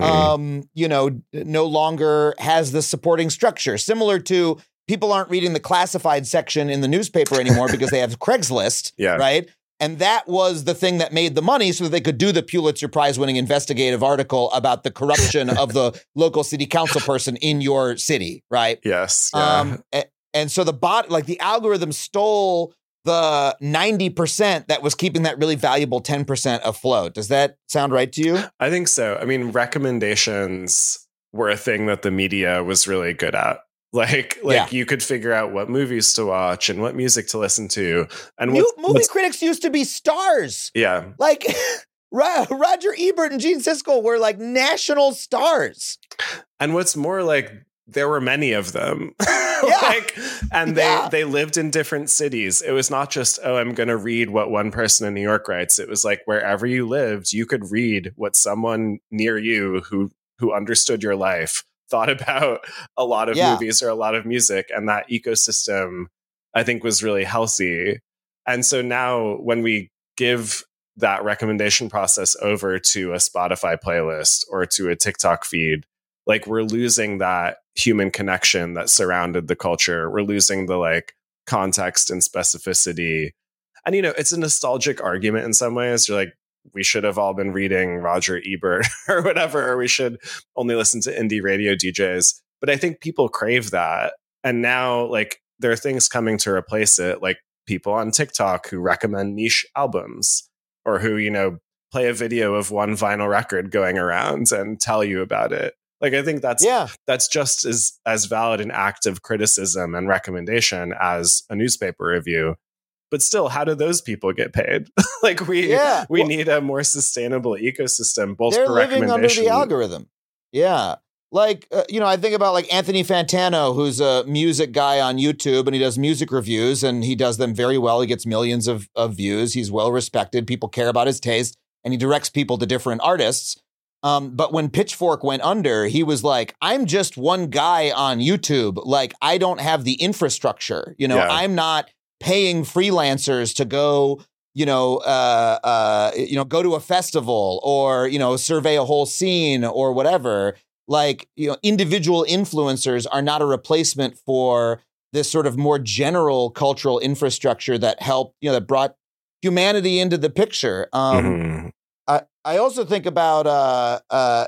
no longer has the supporting structure. Similar to, people aren't reading the classified section in the newspaper anymore because they have Craigslist, right? And that was the thing that made the money so that they could do the Pulitzer Prize-winning investigative article about the corruption of the local city council person in your city, right? Yes. Yeah. And so the algorithm stole the 90% that was keeping that really valuable 10% afloat. Does that sound right to you? I think so. I mean, recommendations were a thing that the media was really good at. Like you could figure out what movies to watch and what music to listen to. And movie critics used to be stars. Yeah. Like Roger Ebert and Gene Siskel were like national stars. And what's more, like, there were many of them. They lived in different cities. It was not just, oh, I'm going to read what one person in New York writes. It was like, wherever you lived, you could read what someone near you who understood your life thought about a lot of movies or a lot of music. And that ecosystem, I think, was really healthy. And so now when we give that recommendation process over to a Spotify playlist or to a TikTok feed, like, we're losing that human connection that surrounded the culture. We're losing the like context and specificity. And, it's a nostalgic argument in some ways. You're like, we should have all been reading Roger Ebert or whatever, or we should only listen to indie radio DJs. But I think people crave that. And now, like, there are things coming to replace it, like people on TikTok who recommend niche albums, or who, play a video of one vinyl record going around and tell you about it. Like, I think that's just as valid an act of criticism and recommendation as a newspaper review. But still, how do those people get paid? Like, we need a more sustainable ecosystem, both they're for living under recommendation. the algorithm. Yeah. Like, I think about like Anthony Fantano, who's a music guy on YouTube, and he does music reviews, and he does them very well. He gets millions of views. He's well respected. People care about his taste, and he directs people to different artists. But when Pitchfork went under, he was like, I'm just one guy on YouTube. Like, I don't have the infrastructure. You know, Yeah. I'm not paying freelancers to go, go to a festival or, survey a whole scene or whatever. Like, individual influencers are not a replacement for this sort of more general cultural infrastructure that helped, that brought humanity into the picture. I also think about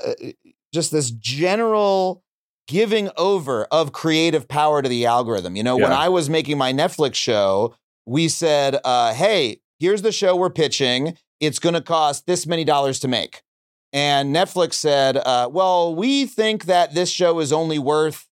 just this general giving over of creative power to the algorithm. When I was making my Netflix show, we said, hey, here's the show we're pitching. It's going to cost this many dollars to make. And Netflix said, well, we think that this show is only worth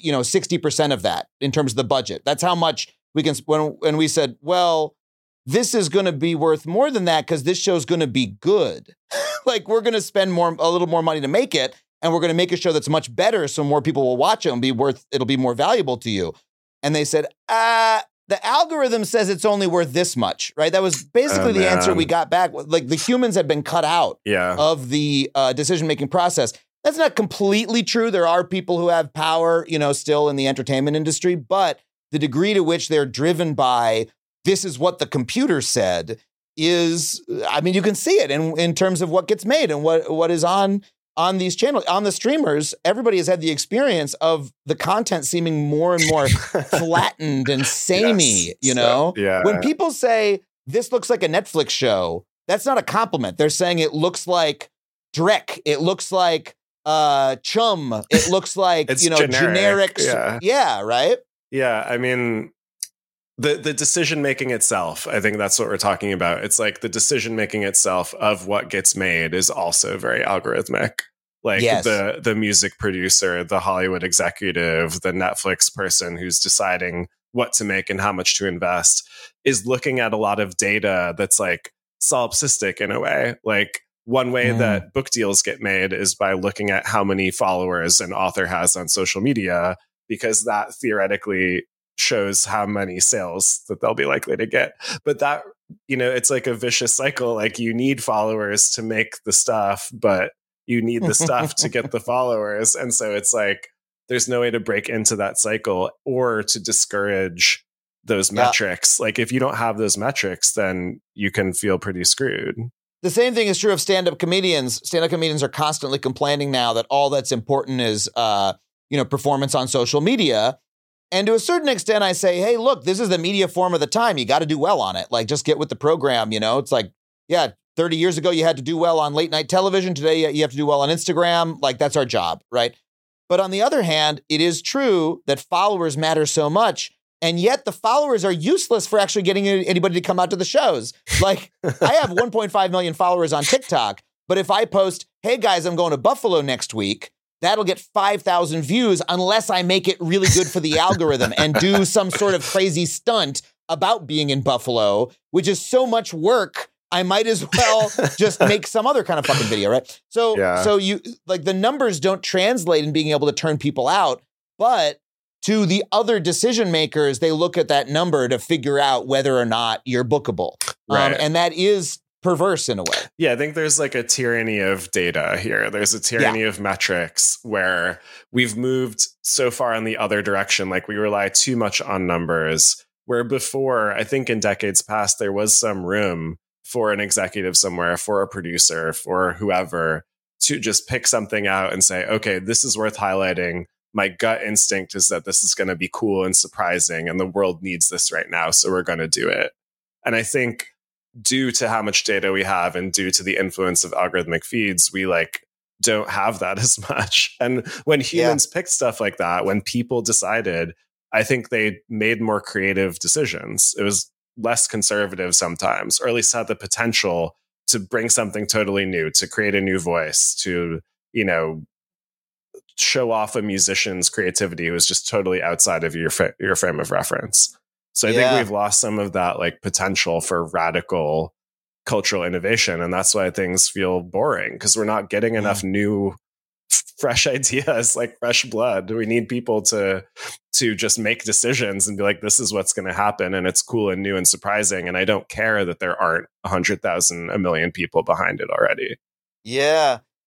60% of that in terms of the budget. That's how much we can, when we said, well, this is going to be worth more than that because this show's going to be good. Like, we're going to spend a little more money to make it, and we're going to make a show that's much better so more people will watch it and it'll be more valuable to you. And they said, the algorithm says it's only worth this much, right? That was basically the answer we got back. Like, the humans had been cut out of the decision-making process. That's not completely true. There are people who have power, still in the entertainment industry, but the degree to which they're driven by this is what the computer said is, you can see it in terms of what gets made and what is on these channels, on the streamers. Everybody has had the experience of the content seeming more and more flattened and samey, When people say this looks like a Netflix show, that's not a compliment. They're saying it looks like Drek. It looks like Chum. It looks like, it's generic. Yeah, right? Yeah, the decision-making itself, I think that's what we're talking about. It's like the decision-making itself of what gets made is also very algorithmic. Like the music producer, the Hollywood executive, the Netflix person who's deciding what to make and how much to invest is looking at a lot of data that's like solipsistic in a way. Like, one way that book deals get made is by looking at how many followers an author has on social media, because that theoretically shows how many sales that they'll be likely to get. But that, it's like a vicious cycle. Like, you need followers to make the stuff, but you need the stuff to get the followers. And so it's like, there's no way to break into that cycle or to discourage those metrics. Like, if you don't have those metrics, then you can feel pretty screwed. The same thing is true of stand-up comedians. Stand-up comedians are constantly complaining now that all that's important is, performance on social media. And to a certain extent, I say, hey, look, this is the media form of the time. You got to do well on it. Like, just get with the program. It's like, 30 years ago, you had to do well on late night television. Today, you have to do well on Instagram. Like, that's our job, right? But on the other hand, it is true that followers matter so much. And yet the followers are useless for actually getting anybody to come out to the shows. Like, I have 1.5 million followers on TikTok. But if I post, hey, guys, I'm going to Buffalo next week, that'll get 5,000 views unless I make it really good for the algorithm and do some sort of crazy stunt about being in Buffalo, which is so much work. I might as well just make some other kind of fucking video, right? So you, like, the numbers don't translate in being able to turn people out, but to the other decision makers, they look at that number to figure out whether or not you're bookable. Right. And that is perverse in a way. Yeah, I think there's like a tyranny of data here. There's a tyranny of metrics where we've moved so far in the other direction. Like, we rely too much on numbers, where before, I think in decades past, there was some room for an executive somewhere, for a producer, for whoever, to just pick something out and say, okay, this is worth highlighting. My gut instinct is that this is going to be cool and surprising, and the world needs this right now, so we're going to do it. And I think due to how much data we have and due to the influence of algorithmic feeds, we don't have that as much. And when humans picked stuff like that, when people decided, I think they made more creative decisions. It was less conservative sometimes, or at least had the potential to bring something totally new, to create a new voice, to, show off a musician's creativity who is just totally outside of your frame of reference. So I think we've lost some of that potential for radical cultural innovation. And that's why things feel boring, because we're not getting enough new, fresh ideas, like fresh blood. We need people to just make decisions and be like, this is what's going to happen. And it's cool and new and surprising. And I don't care that there aren't 100,000, 1 million people behind it already. Yeah.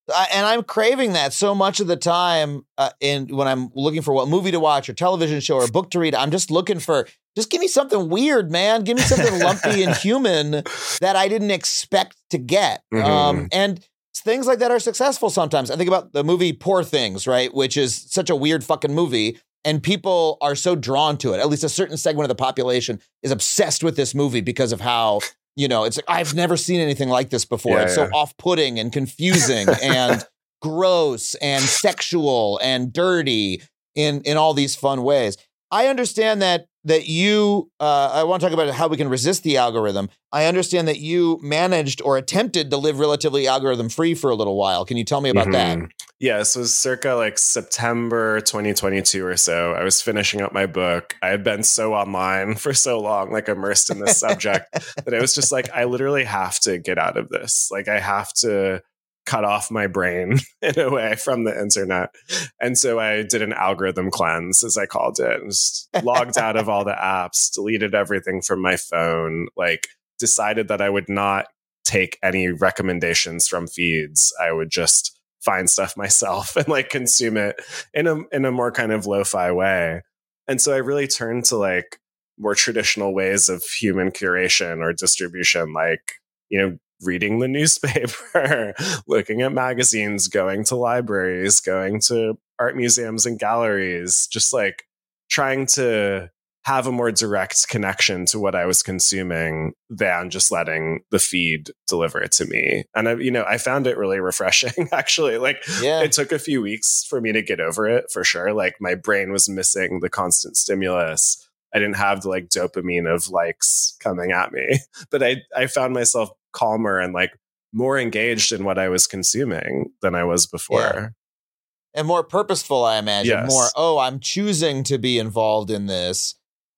And I'm craving that so much of the time when I'm looking for what movie to watch or television show or book to read. I'm just looking for, just give me something weird, man. Give me something lumpy and human that I didn't expect to get. And things like that are successful sometimes. I think about the movie Poor Things, right? Which is such a weird fucking movie. And people are so drawn to it. At least a certain segment of the population is obsessed with this movie because of how, it's like, I've never seen anything like this before. It's so off-putting and confusing and gross and sexual and dirty in all these fun ways. I understand that you, I want to talk about how we can resist the algorithm. I understand that you managed or attempted to live relatively algorithm free for a little while. Can you tell me about that? Yeah, so it was circa like September 2022 or so. I was finishing up my book. I had been so online for so long, like immersed in this subject, that I was just like, I literally have to get out of this. Like, I have to cut off my brain in a way from the internet. And so I did an algorithm cleanse, as I called it, and just logged out of all the apps, deleted everything from my phone, like decided that I would not take any recommendations from feeds. I would just find stuff myself and like consume it in a more kind of lo-fi way. And so I really turned to like more traditional ways of human curation or distribution, like, reading the newspaper, looking at magazines, going to libraries, going to art museums and galleries, just like trying to have a more direct connection to what I was consuming than just letting the feed deliver it to me. And I found it really refreshing, actually. Like, It took a few weeks for me to get over it, for sure. Like, my brain was missing the constant stimulus. I didn't have the like dopamine of likes coming at me, but I found myself calmer and like more engaged in what I was consuming than I was before. Yeah. And more purposeful, I imagine. Yes. More, I'm choosing to be involved in this.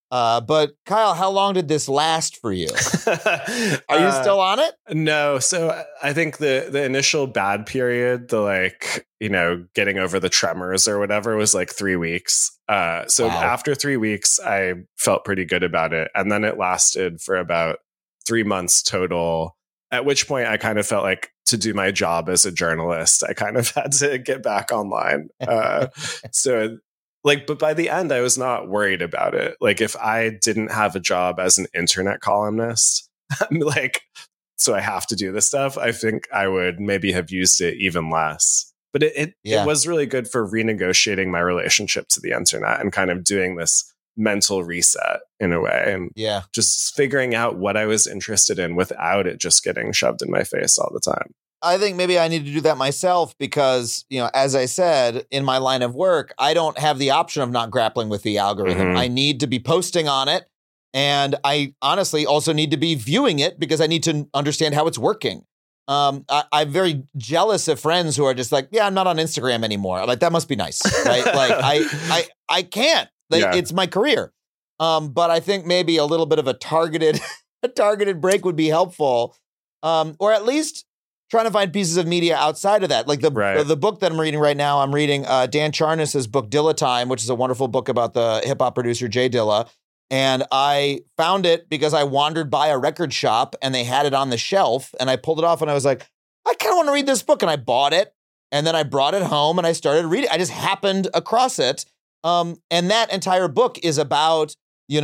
But Kyle, how long did this last for you? Are you still on it? No. So I think the initial bad period, the like, getting over the tremors or whatever, was like 3 weeks. So after 3 weeks, I felt pretty good about it. And then it lasted for about 3 months total, at which point I kind of felt like, to do my job as a journalist, I kind of had to get back online. But by the end, I was not worried about it. Like, if I didn't have a job as an internet columnist, so I have to do this stuff, I think I would maybe have used it even less. But it was really good for renegotiating my relationship to the internet and kind of doing this mental reset in a way. And just figuring out what I was interested in without it just getting shoved in my face all the time. I think maybe I need to do that myself because, as I said, in my line of work, I don't have the option of not grappling with the algorithm. I need to be posting on it. And I honestly also need to be viewing it because I need to understand how it's working. I'm very jealous of friends who are just like, I'm not on Instagram anymore. I'm like, that must be nice, right? Like I can't. It's my career. But I think maybe a little bit of a targeted break would be helpful. Or at least trying to find pieces of media outside of that. Like the book that I'm reading right now, I'm reading Dan Charnas's book Dilla Time, which is a wonderful book about the hip hop producer Jay Dilla. And I found it because I wandered by a record shop and they had it on the shelf and I pulled it off and I was like, I kind of want to read this book. And I bought it and then I brought it home and I started reading. I just happened across it. And that entire book is about,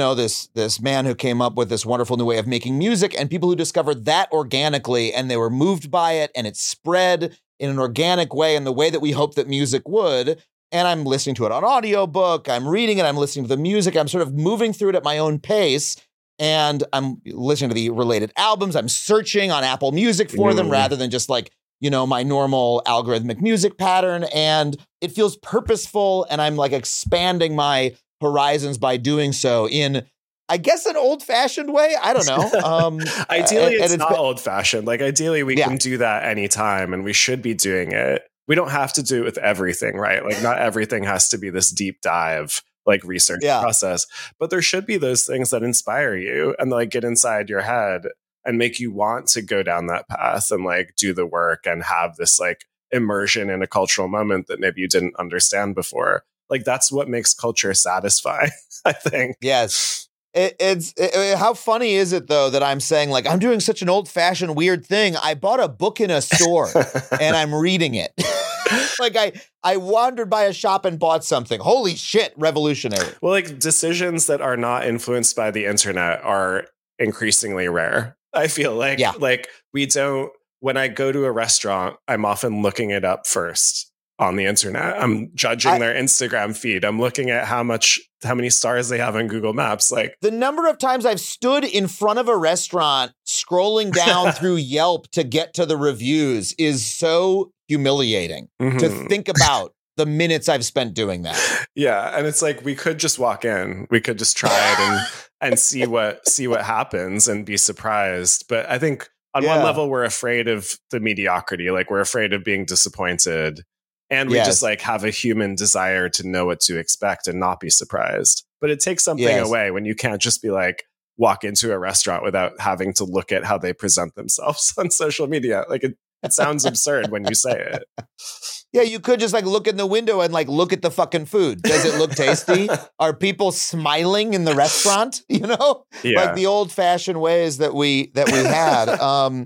this man who came up with this wonderful new way of making music and people who discovered that organically and they were moved by it and it spread in an organic way in the way that we hoped that music would. And I'm listening to it on audiobook. I'm reading it. I'm listening to the music. I'm sort of moving through it at my own pace. And I'm listening to the related albums. I'm searching on Apple Music for them rather than just like, my normal algorithmic music pattern. And it feels purposeful. And I'm like expanding my horizons by doing so in, I guess, an old-fashioned way. I don't know. Ideally, it's not old-fashioned. Like, ideally, we can do that anytime, and we should be doing it. We don't have to do it with everything, right? Like, not everything has to be this deep dive, like, research process. But there should be those things that inspire you and, like, get inside your head and make you want to go down that path and, like, do the work and have this, like, immersion in a cultural moment that maybe you didn't understand before. Like, that's what makes culture satisfying, I think. Yes. How funny is it though that I'm saying like I'm doing such an old fashioned weird thing. I bought a book in a store and I'm reading it. Like I wandered by a shop and bought something. Holy shit, revolutionary. Well, like decisions that are not influenced by the internet are increasingly rare. I feel like, like we don't, when I go to a restaurant, I'm often looking it up first on the internet. I'm judging their Instagram feed. I'm looking at how many stars they have on Google Maps. Like the number of times I've stood in front of a restaurant scrolling down through Yelp to get to the reviews is so humiliating to think about the minutes I've spent doing that. Yeah. And it's like, we could just walk in, we could just try it and see what happens and be surprised. But I think on one level, we're afraid of the mediocrity. Like we're afraid of being disappointed. And we just like have a human desire to know what to expect and not be surprised. But it takes something away when you can't just be like, walk into a restaurant without having to look at how they present themselves on social media. Like it sounds absurd when you say it. Yeah, you could just like look in the window and like look at the fucking food. Does it look tasty? Are people smiling in the restaurant? You know, like the old fashioned ways that we had.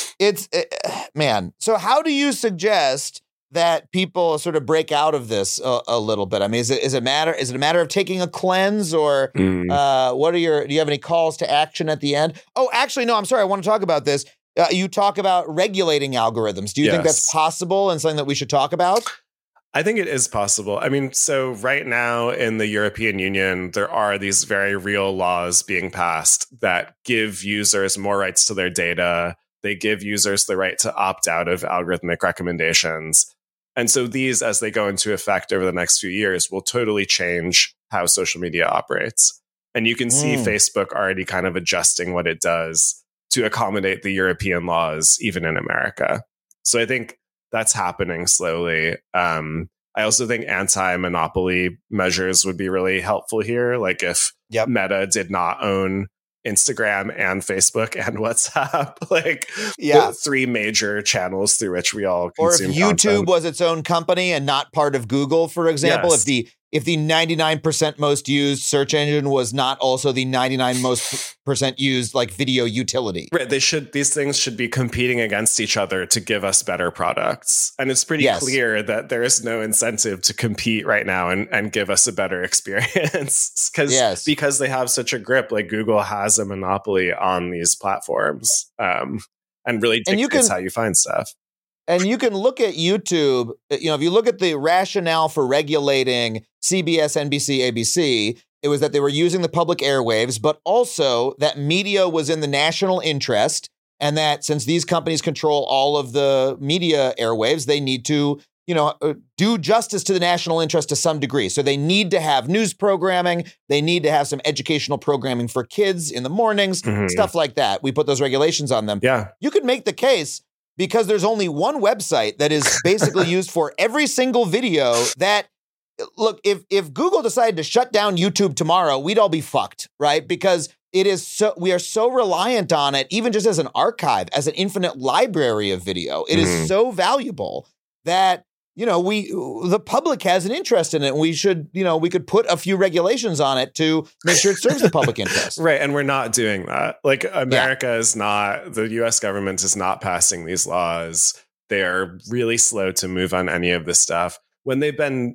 Man. So how do you suggest that people sort of break out of this a little bit? I mean, is it a matter of taking a cleanse, or do you have any calls to action at the end? Oh, actually, no, I'm sorry. I want to talk about this. You talk about regulating algorithms. Do you think that's possible and something that we should talk about? I think it is possible. I mean, so right now in the European Union, there are these very real laws being passed that give users more rights to their data. They give users the right to opt out of algorithmic recommendations. And so these, as they go into effect over the next few years, will totally change how social media operates. And you can see Facebook already kind of adjusting what it does to accommodate the European laws, even in America. So I think that's happening slowly. I also think anti-monopoly measures would be really helpful here. Like if Meta did not own Instagram and Facebook and WhatsApp, like the three major channels through which we all consume Or if YouTube content. was its own company and not part of Google, for example, if the 99% most used search engine was not also the 99% most used like video utility. Right. These things should be competing against each other to give us better products. And it's pretty clear that there is no incentive to compete right now and give us a better experience because they have such a grip. Like Google has a monopoly on these platforms and really dictates how you find stuff. And you can look at YouTube, you know, if you look at the rationale for regulating CBS, NBC, ABC, it was that they were using the public airwaves, but also that media was in the national interest, and that since these companies control all of the media airwaves, they need to, you know, do justice to the national interest to some degree. So they need to have news programming. They need to have some educational programming for kids in the mornings, stuff like that. We put those regulations on them. Yeah. You could make the case, because there's only one website that is basically used for every single video, that, look, if Google decided to shut down YouTube tomorrow, we'd all be fucked, right? Because we are so reliant on it, even just as an archive, as an infinite library of video. It is so valuable that, you know, the public has an interest in it. And we should, you know, we could put a few regulations on it to make sure it serves the public interest. Right. And we're not doing that. Like America is not, the US government is not passing these laws. They are really slow to move on any of this stuff when they've been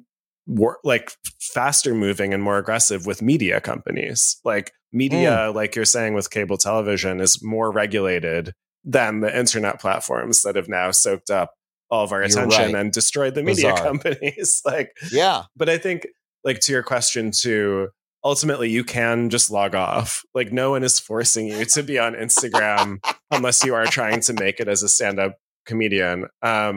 faster moving and more aggressive with media companies. Like media, like you're saying with cable television, is more regulated than the internet platforms that have now soaked up all of our attention and destroyed the media companies. But I think, like, to your question too, ultimately you can just log off. Like no one is forcing you to be on Instagram unless you are trying to make it as a stand-up comedian.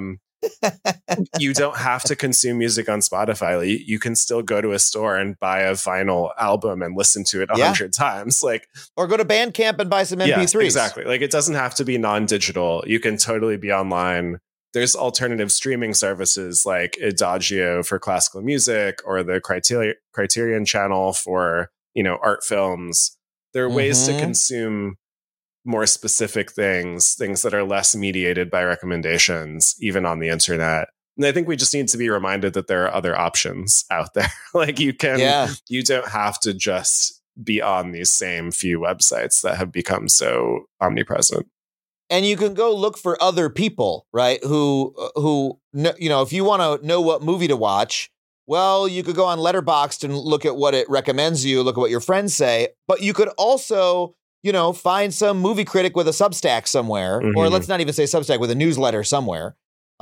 You don't have to consume music on Spotify. Like, you can still go to a store and buy a vinyl album and listen to it 100 times. Like, or go to Bandcamp and buy some MP3s. Yes, exactly. Like it doesn't have to be non-digital. You can totally be online. There's alternative streaming services like Adagio for classical music, or the Criterion Channel for, you know, art films. There are ways to consume more specific things that are less mediated by recommendations, even on the internet. And I think we just need to be reminded that there are other options out there. Like you don't have to just be on these same few websites that have become so omnipresent. And you can go look for other people, right? Who, you know, if you want to know what movie to watch, well, you could go on Letterboxd and look at what it recommends you, look at what your friends say. But you could also, you know, find some movie critic with a Substack somewhere, or let's not even say Substack, with a newsletter somewhere.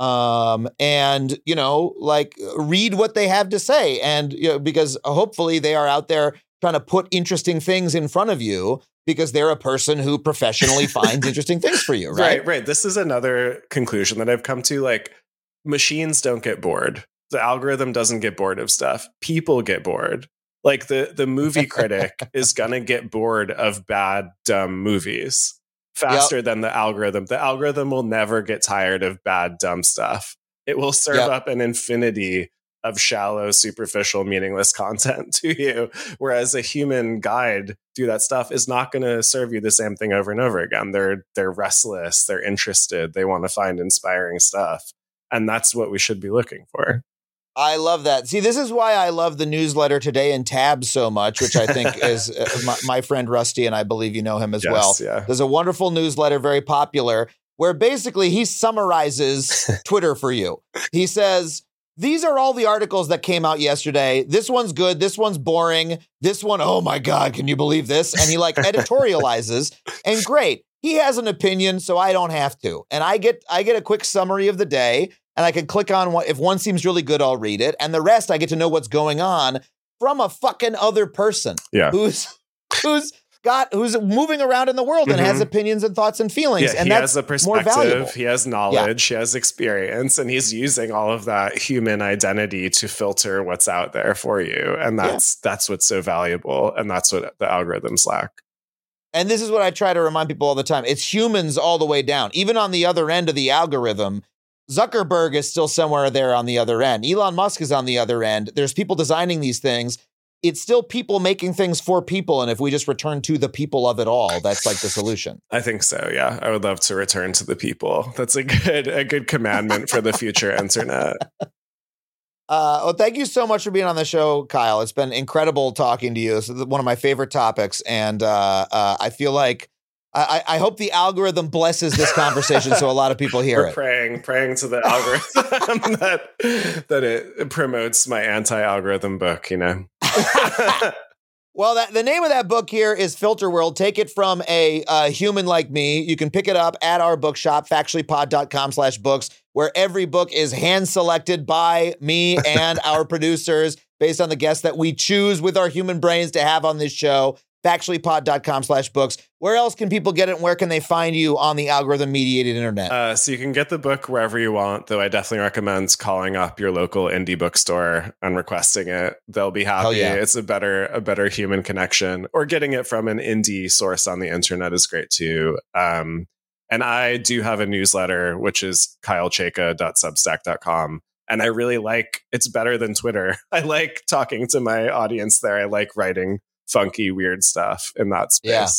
And, you know, like read what they have to say. And, you know, because hopefully they are out there trying to put interesting things in front of you because they're a person who professionally finds interesting things for you, right? Right. This is another conclusion that I've come to. Like, machines don't get bored. The algorithm doesn't get bored of stuff. People get bored. Like the movie critic is going to get bored of bad, dumb movies faster than the algorithm. The algorithm will never get tired of bad, dumb stuff. It will serve up an infinity of shallow, superficial, meaningless content to you. Whereas a human guide through that stuff is not going to serve you the same thing over and over again. They're restless. They're interested. They want to find inspiring stuff. And that's what we should be looking for. I love that. See, this is why I love the newsletter Today in Tabs so much, which I think is my friend Rusty, and I believe you know him as well. Yeah. There's a wonderful newsletter, very popular, where basically he summarizes Twitter for you. He says, these are all the articles that came out yesterday. This one's good. This one's boring. This one, oh my God, can you believe this? And he like editorializes, and great. He has an opinion, so I don't have to. And I get a quick summary of the day. And I can click on if one seems really good, I'll read it. And the rest, I get to know what's going on from a fucking other person who's moving around in the world and has opinions and thoughts and feelings. Yeah, and he that's has a perspective, more valuable. He has knowledge, he has experience, and he's using all of that human identity to filter what's out there for you. And that's what's so valuable. And that's what the algorithms lack. And this is what I try to remind people all the time. It's humans all the way down. Even on the other end of the algorithm, Zuckerberg is still somewhere there on the other end. Elon Musk is on the other end. There's people designing these things. It's still people making things for people. And if we just return to the people of it all, that's like the solution. I think so. Yeah. I would love to return to the people. That's a good commandment for the future internet. Well, thank you so much for being on the show, Kyle. It's been incredible talking to you. This is one of my favorite topics. And I feel like I hope the algorithm blesses this conversation so a lot of people hear We're it. Praying to the algorithm that it promotes my anti-algorithm book, you know. Well, the name of that book here is Filter World. Take it from a human like me. You can pick it up at our bookshop, factuallypod.com/books, where every book is hand-selected by me and our producers based on the guests that we choose with our human brains to have on this show. Factuallypod.com/books. Where else can people get it? And where can they find you on the algorithm-mediated internet? So you can get the book wherever you want, though I definitely recommend calling up your local indie bookstore and requesting it. They'll be happy. Yeah. It's a better human connection. Or getting it from an indie source on the internet is great too. And I do have a newsletter, which is kylechayka.substack.com. And I really it's better than Twitter. I like talking to my audience there. I like writing funky, weird stuff in that space. Yeah.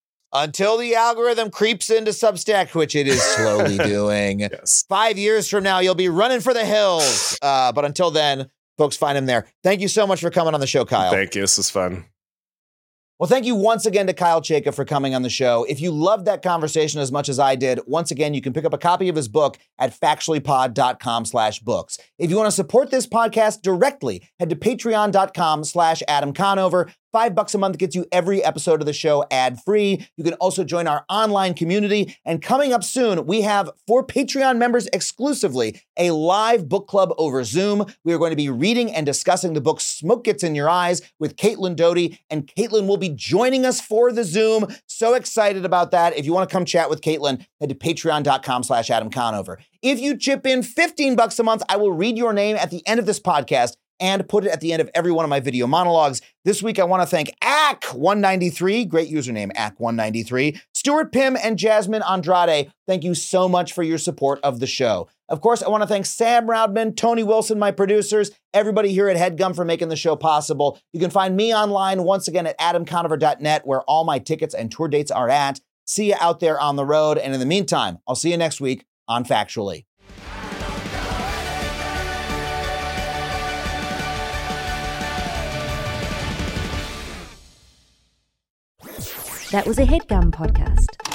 Until the algorithm creeps into Substack, which it is slowly doing. Yes. 5 years from now, you'll be running for the hills. But until then, folks, find him there. Thank you so much for coming on the show, Kyle. Thank you. This was fun. Well, thank you once again to Kyle Chayka for coming on the show. If you loved that conversation as much as I did, once again, you can pick up a copy of his book at factuallypod.com/books. If you want to support this podcast directly, head to patreon.com/Adam Conover. $5 a month gets you every episode of the show ad-free. You can also join our online community. And coming up soon, we have, for Patreon members exclusively, a live book club over Zoom. We are going to be reading and discussing the book Smoke Gets in Your Eyes with Caitlin Doty. And Caitlin will be joining us for the Zoom. So excited about that. If you want to come chat with Caitlin, head to patreon.com/Adam Conover. If you chip in $15 a month, I will read your name at the end of this podcast and put it at the end of every one of my video monologues. This week, I want to thank Ack193, great username, Ack193, Stuart Pym, and Jasmine Andrade. Thank you so much for your support of the show. Of course, I want to thank Sam Roudman, Tony Wilson, my producers, everybody here at HeadGum for making the show possible. You can find me online once again at adamconover.net, where all my tickets and tour dates are at. See you out there on the road. And in the meantime, I'll see you next week on Factually. That was a HeadGum podcast.